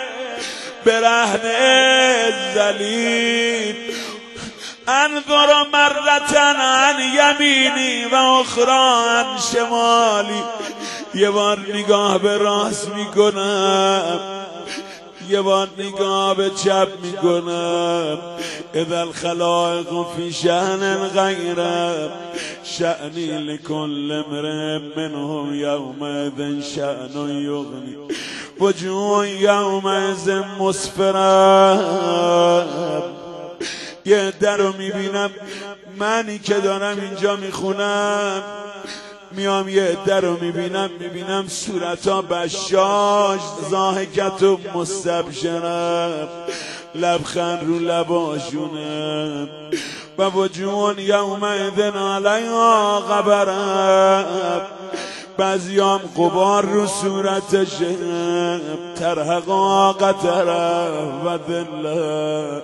برهنه ذلیل. انظر مرتن عن یمینی و اخرى عن شمالی، یه بار نگاه به راست میکنم، یه بار نگاه به چپ میکنم. اذا الخلائق فی شأن غیره شأنی لکل امرئ منهم یومئذ شأن یغنی وجوه یومئذ مسفره. یه در رو میبینم، منی که دارم اینجا میخونم میام یه در رو میبینم، میبینم صورتا بشاش ضاحکت و مستبشرم، لبخند رو لباشونه. و وجوه یومئذ علیها غبره، بعضیام غبار رو صورتشه، ترهقا قطره و ذله.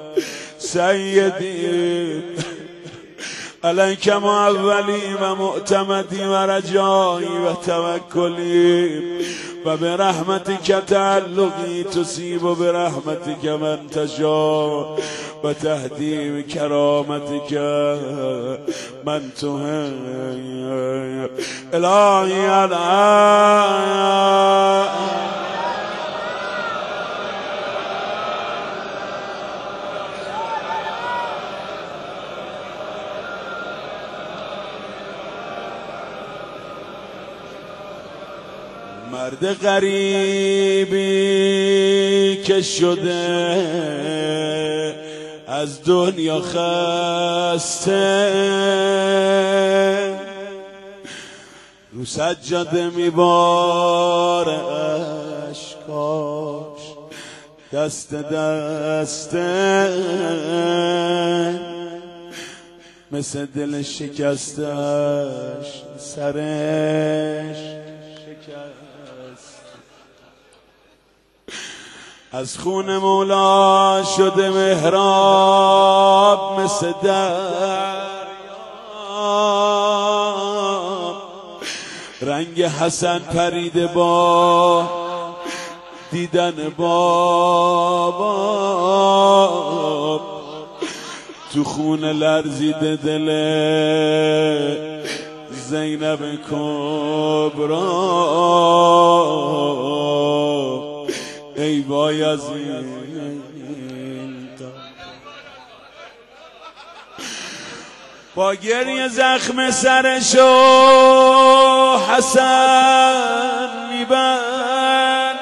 سیدی علیک معولی و معتمدی و رجایی و توکلی و برحمتک تعلقی تصیب و برحمتک من تشاء و تهدی بکرامتک من تحب. الهی الهی مرد غریبی که شده از دنیا خسته، رو سجاده میباره اشکاش دست دسته، مثل دل شکستش سرش شکست. از خون مولا شده محراب مثل دریا، رنگ حسن پریده با دیدن بابا، تو خون لرزیده دل زینب کبرا. ای وای از این با گریه زخم سرشو حسن میبنده،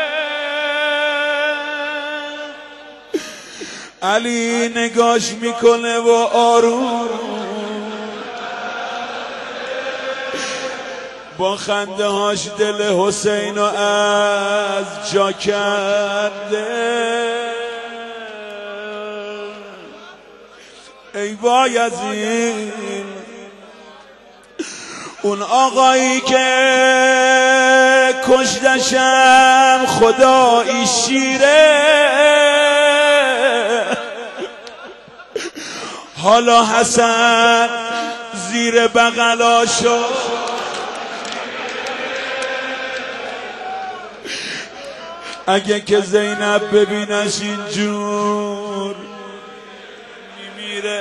علی نگاش میکنه و آروم با خنده هاش دل حسین از جا کرده. ای وای از این اون آقایی که کشتشم خدایی شیره، حالا حسن زیر بغلاشو اگه که زینب ببینش اینجور میمیره.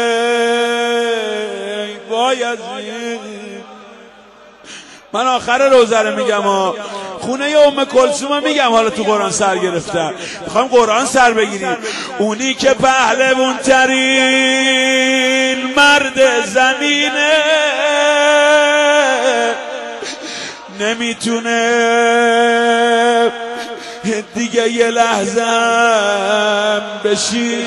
وای از من آخر روزه رو میگم ها، خونه ام کلثوم میگم حالا تو قرآن سر گرفتم، میخوام قرآن سر بگیریم. اونی که پهلوون ترین مرد زمینه نمیتونه دیگه یه لحظم بشی،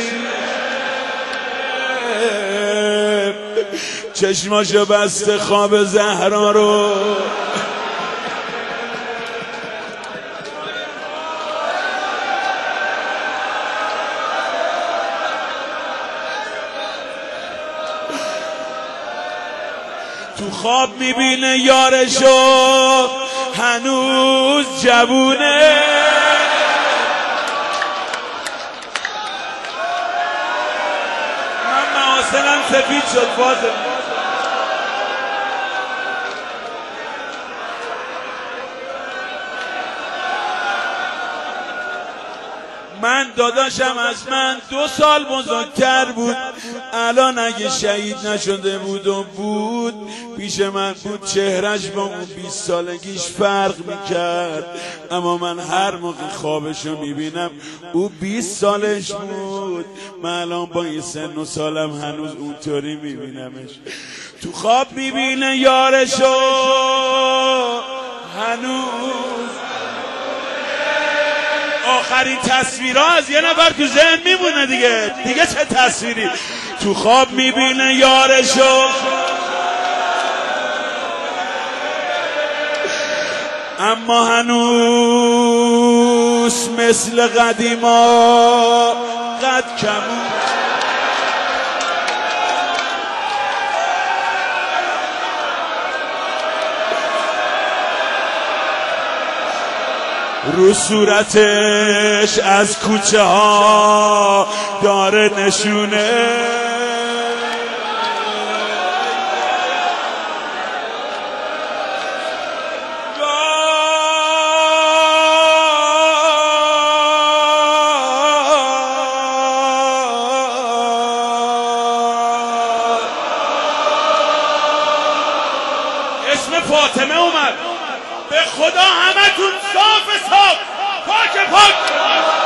چشماشو بسته خواب زهرا رو تو خواب میبینه یارشو هنوز جوونه، من محاسنم سفید شد فاطمه. من داداشم از من دو سال بزرگتر بود، الان اگه شهید نشده بود و بود پیش من بود چهرش با اون بیست سالگیش فرق میکرد، اما من هر موقع خوابشو میبینم او بیست سالش بود، من الان با این سن و سالم هنوز اونطوری میبینمش. تو خواب میبینه یارشو هنوز، آخرین تصویرها از یه نفر تو ذهن میمونه دیگه، دیگه چه تصویری. تو خواب میبینه یارشو اما هنوز مثل قدیما قد کمون، رو صورتش از کوچه ها داره نشونه، اسم فاطمه اومد، به خدا همتون صاف صاف پاک پاک.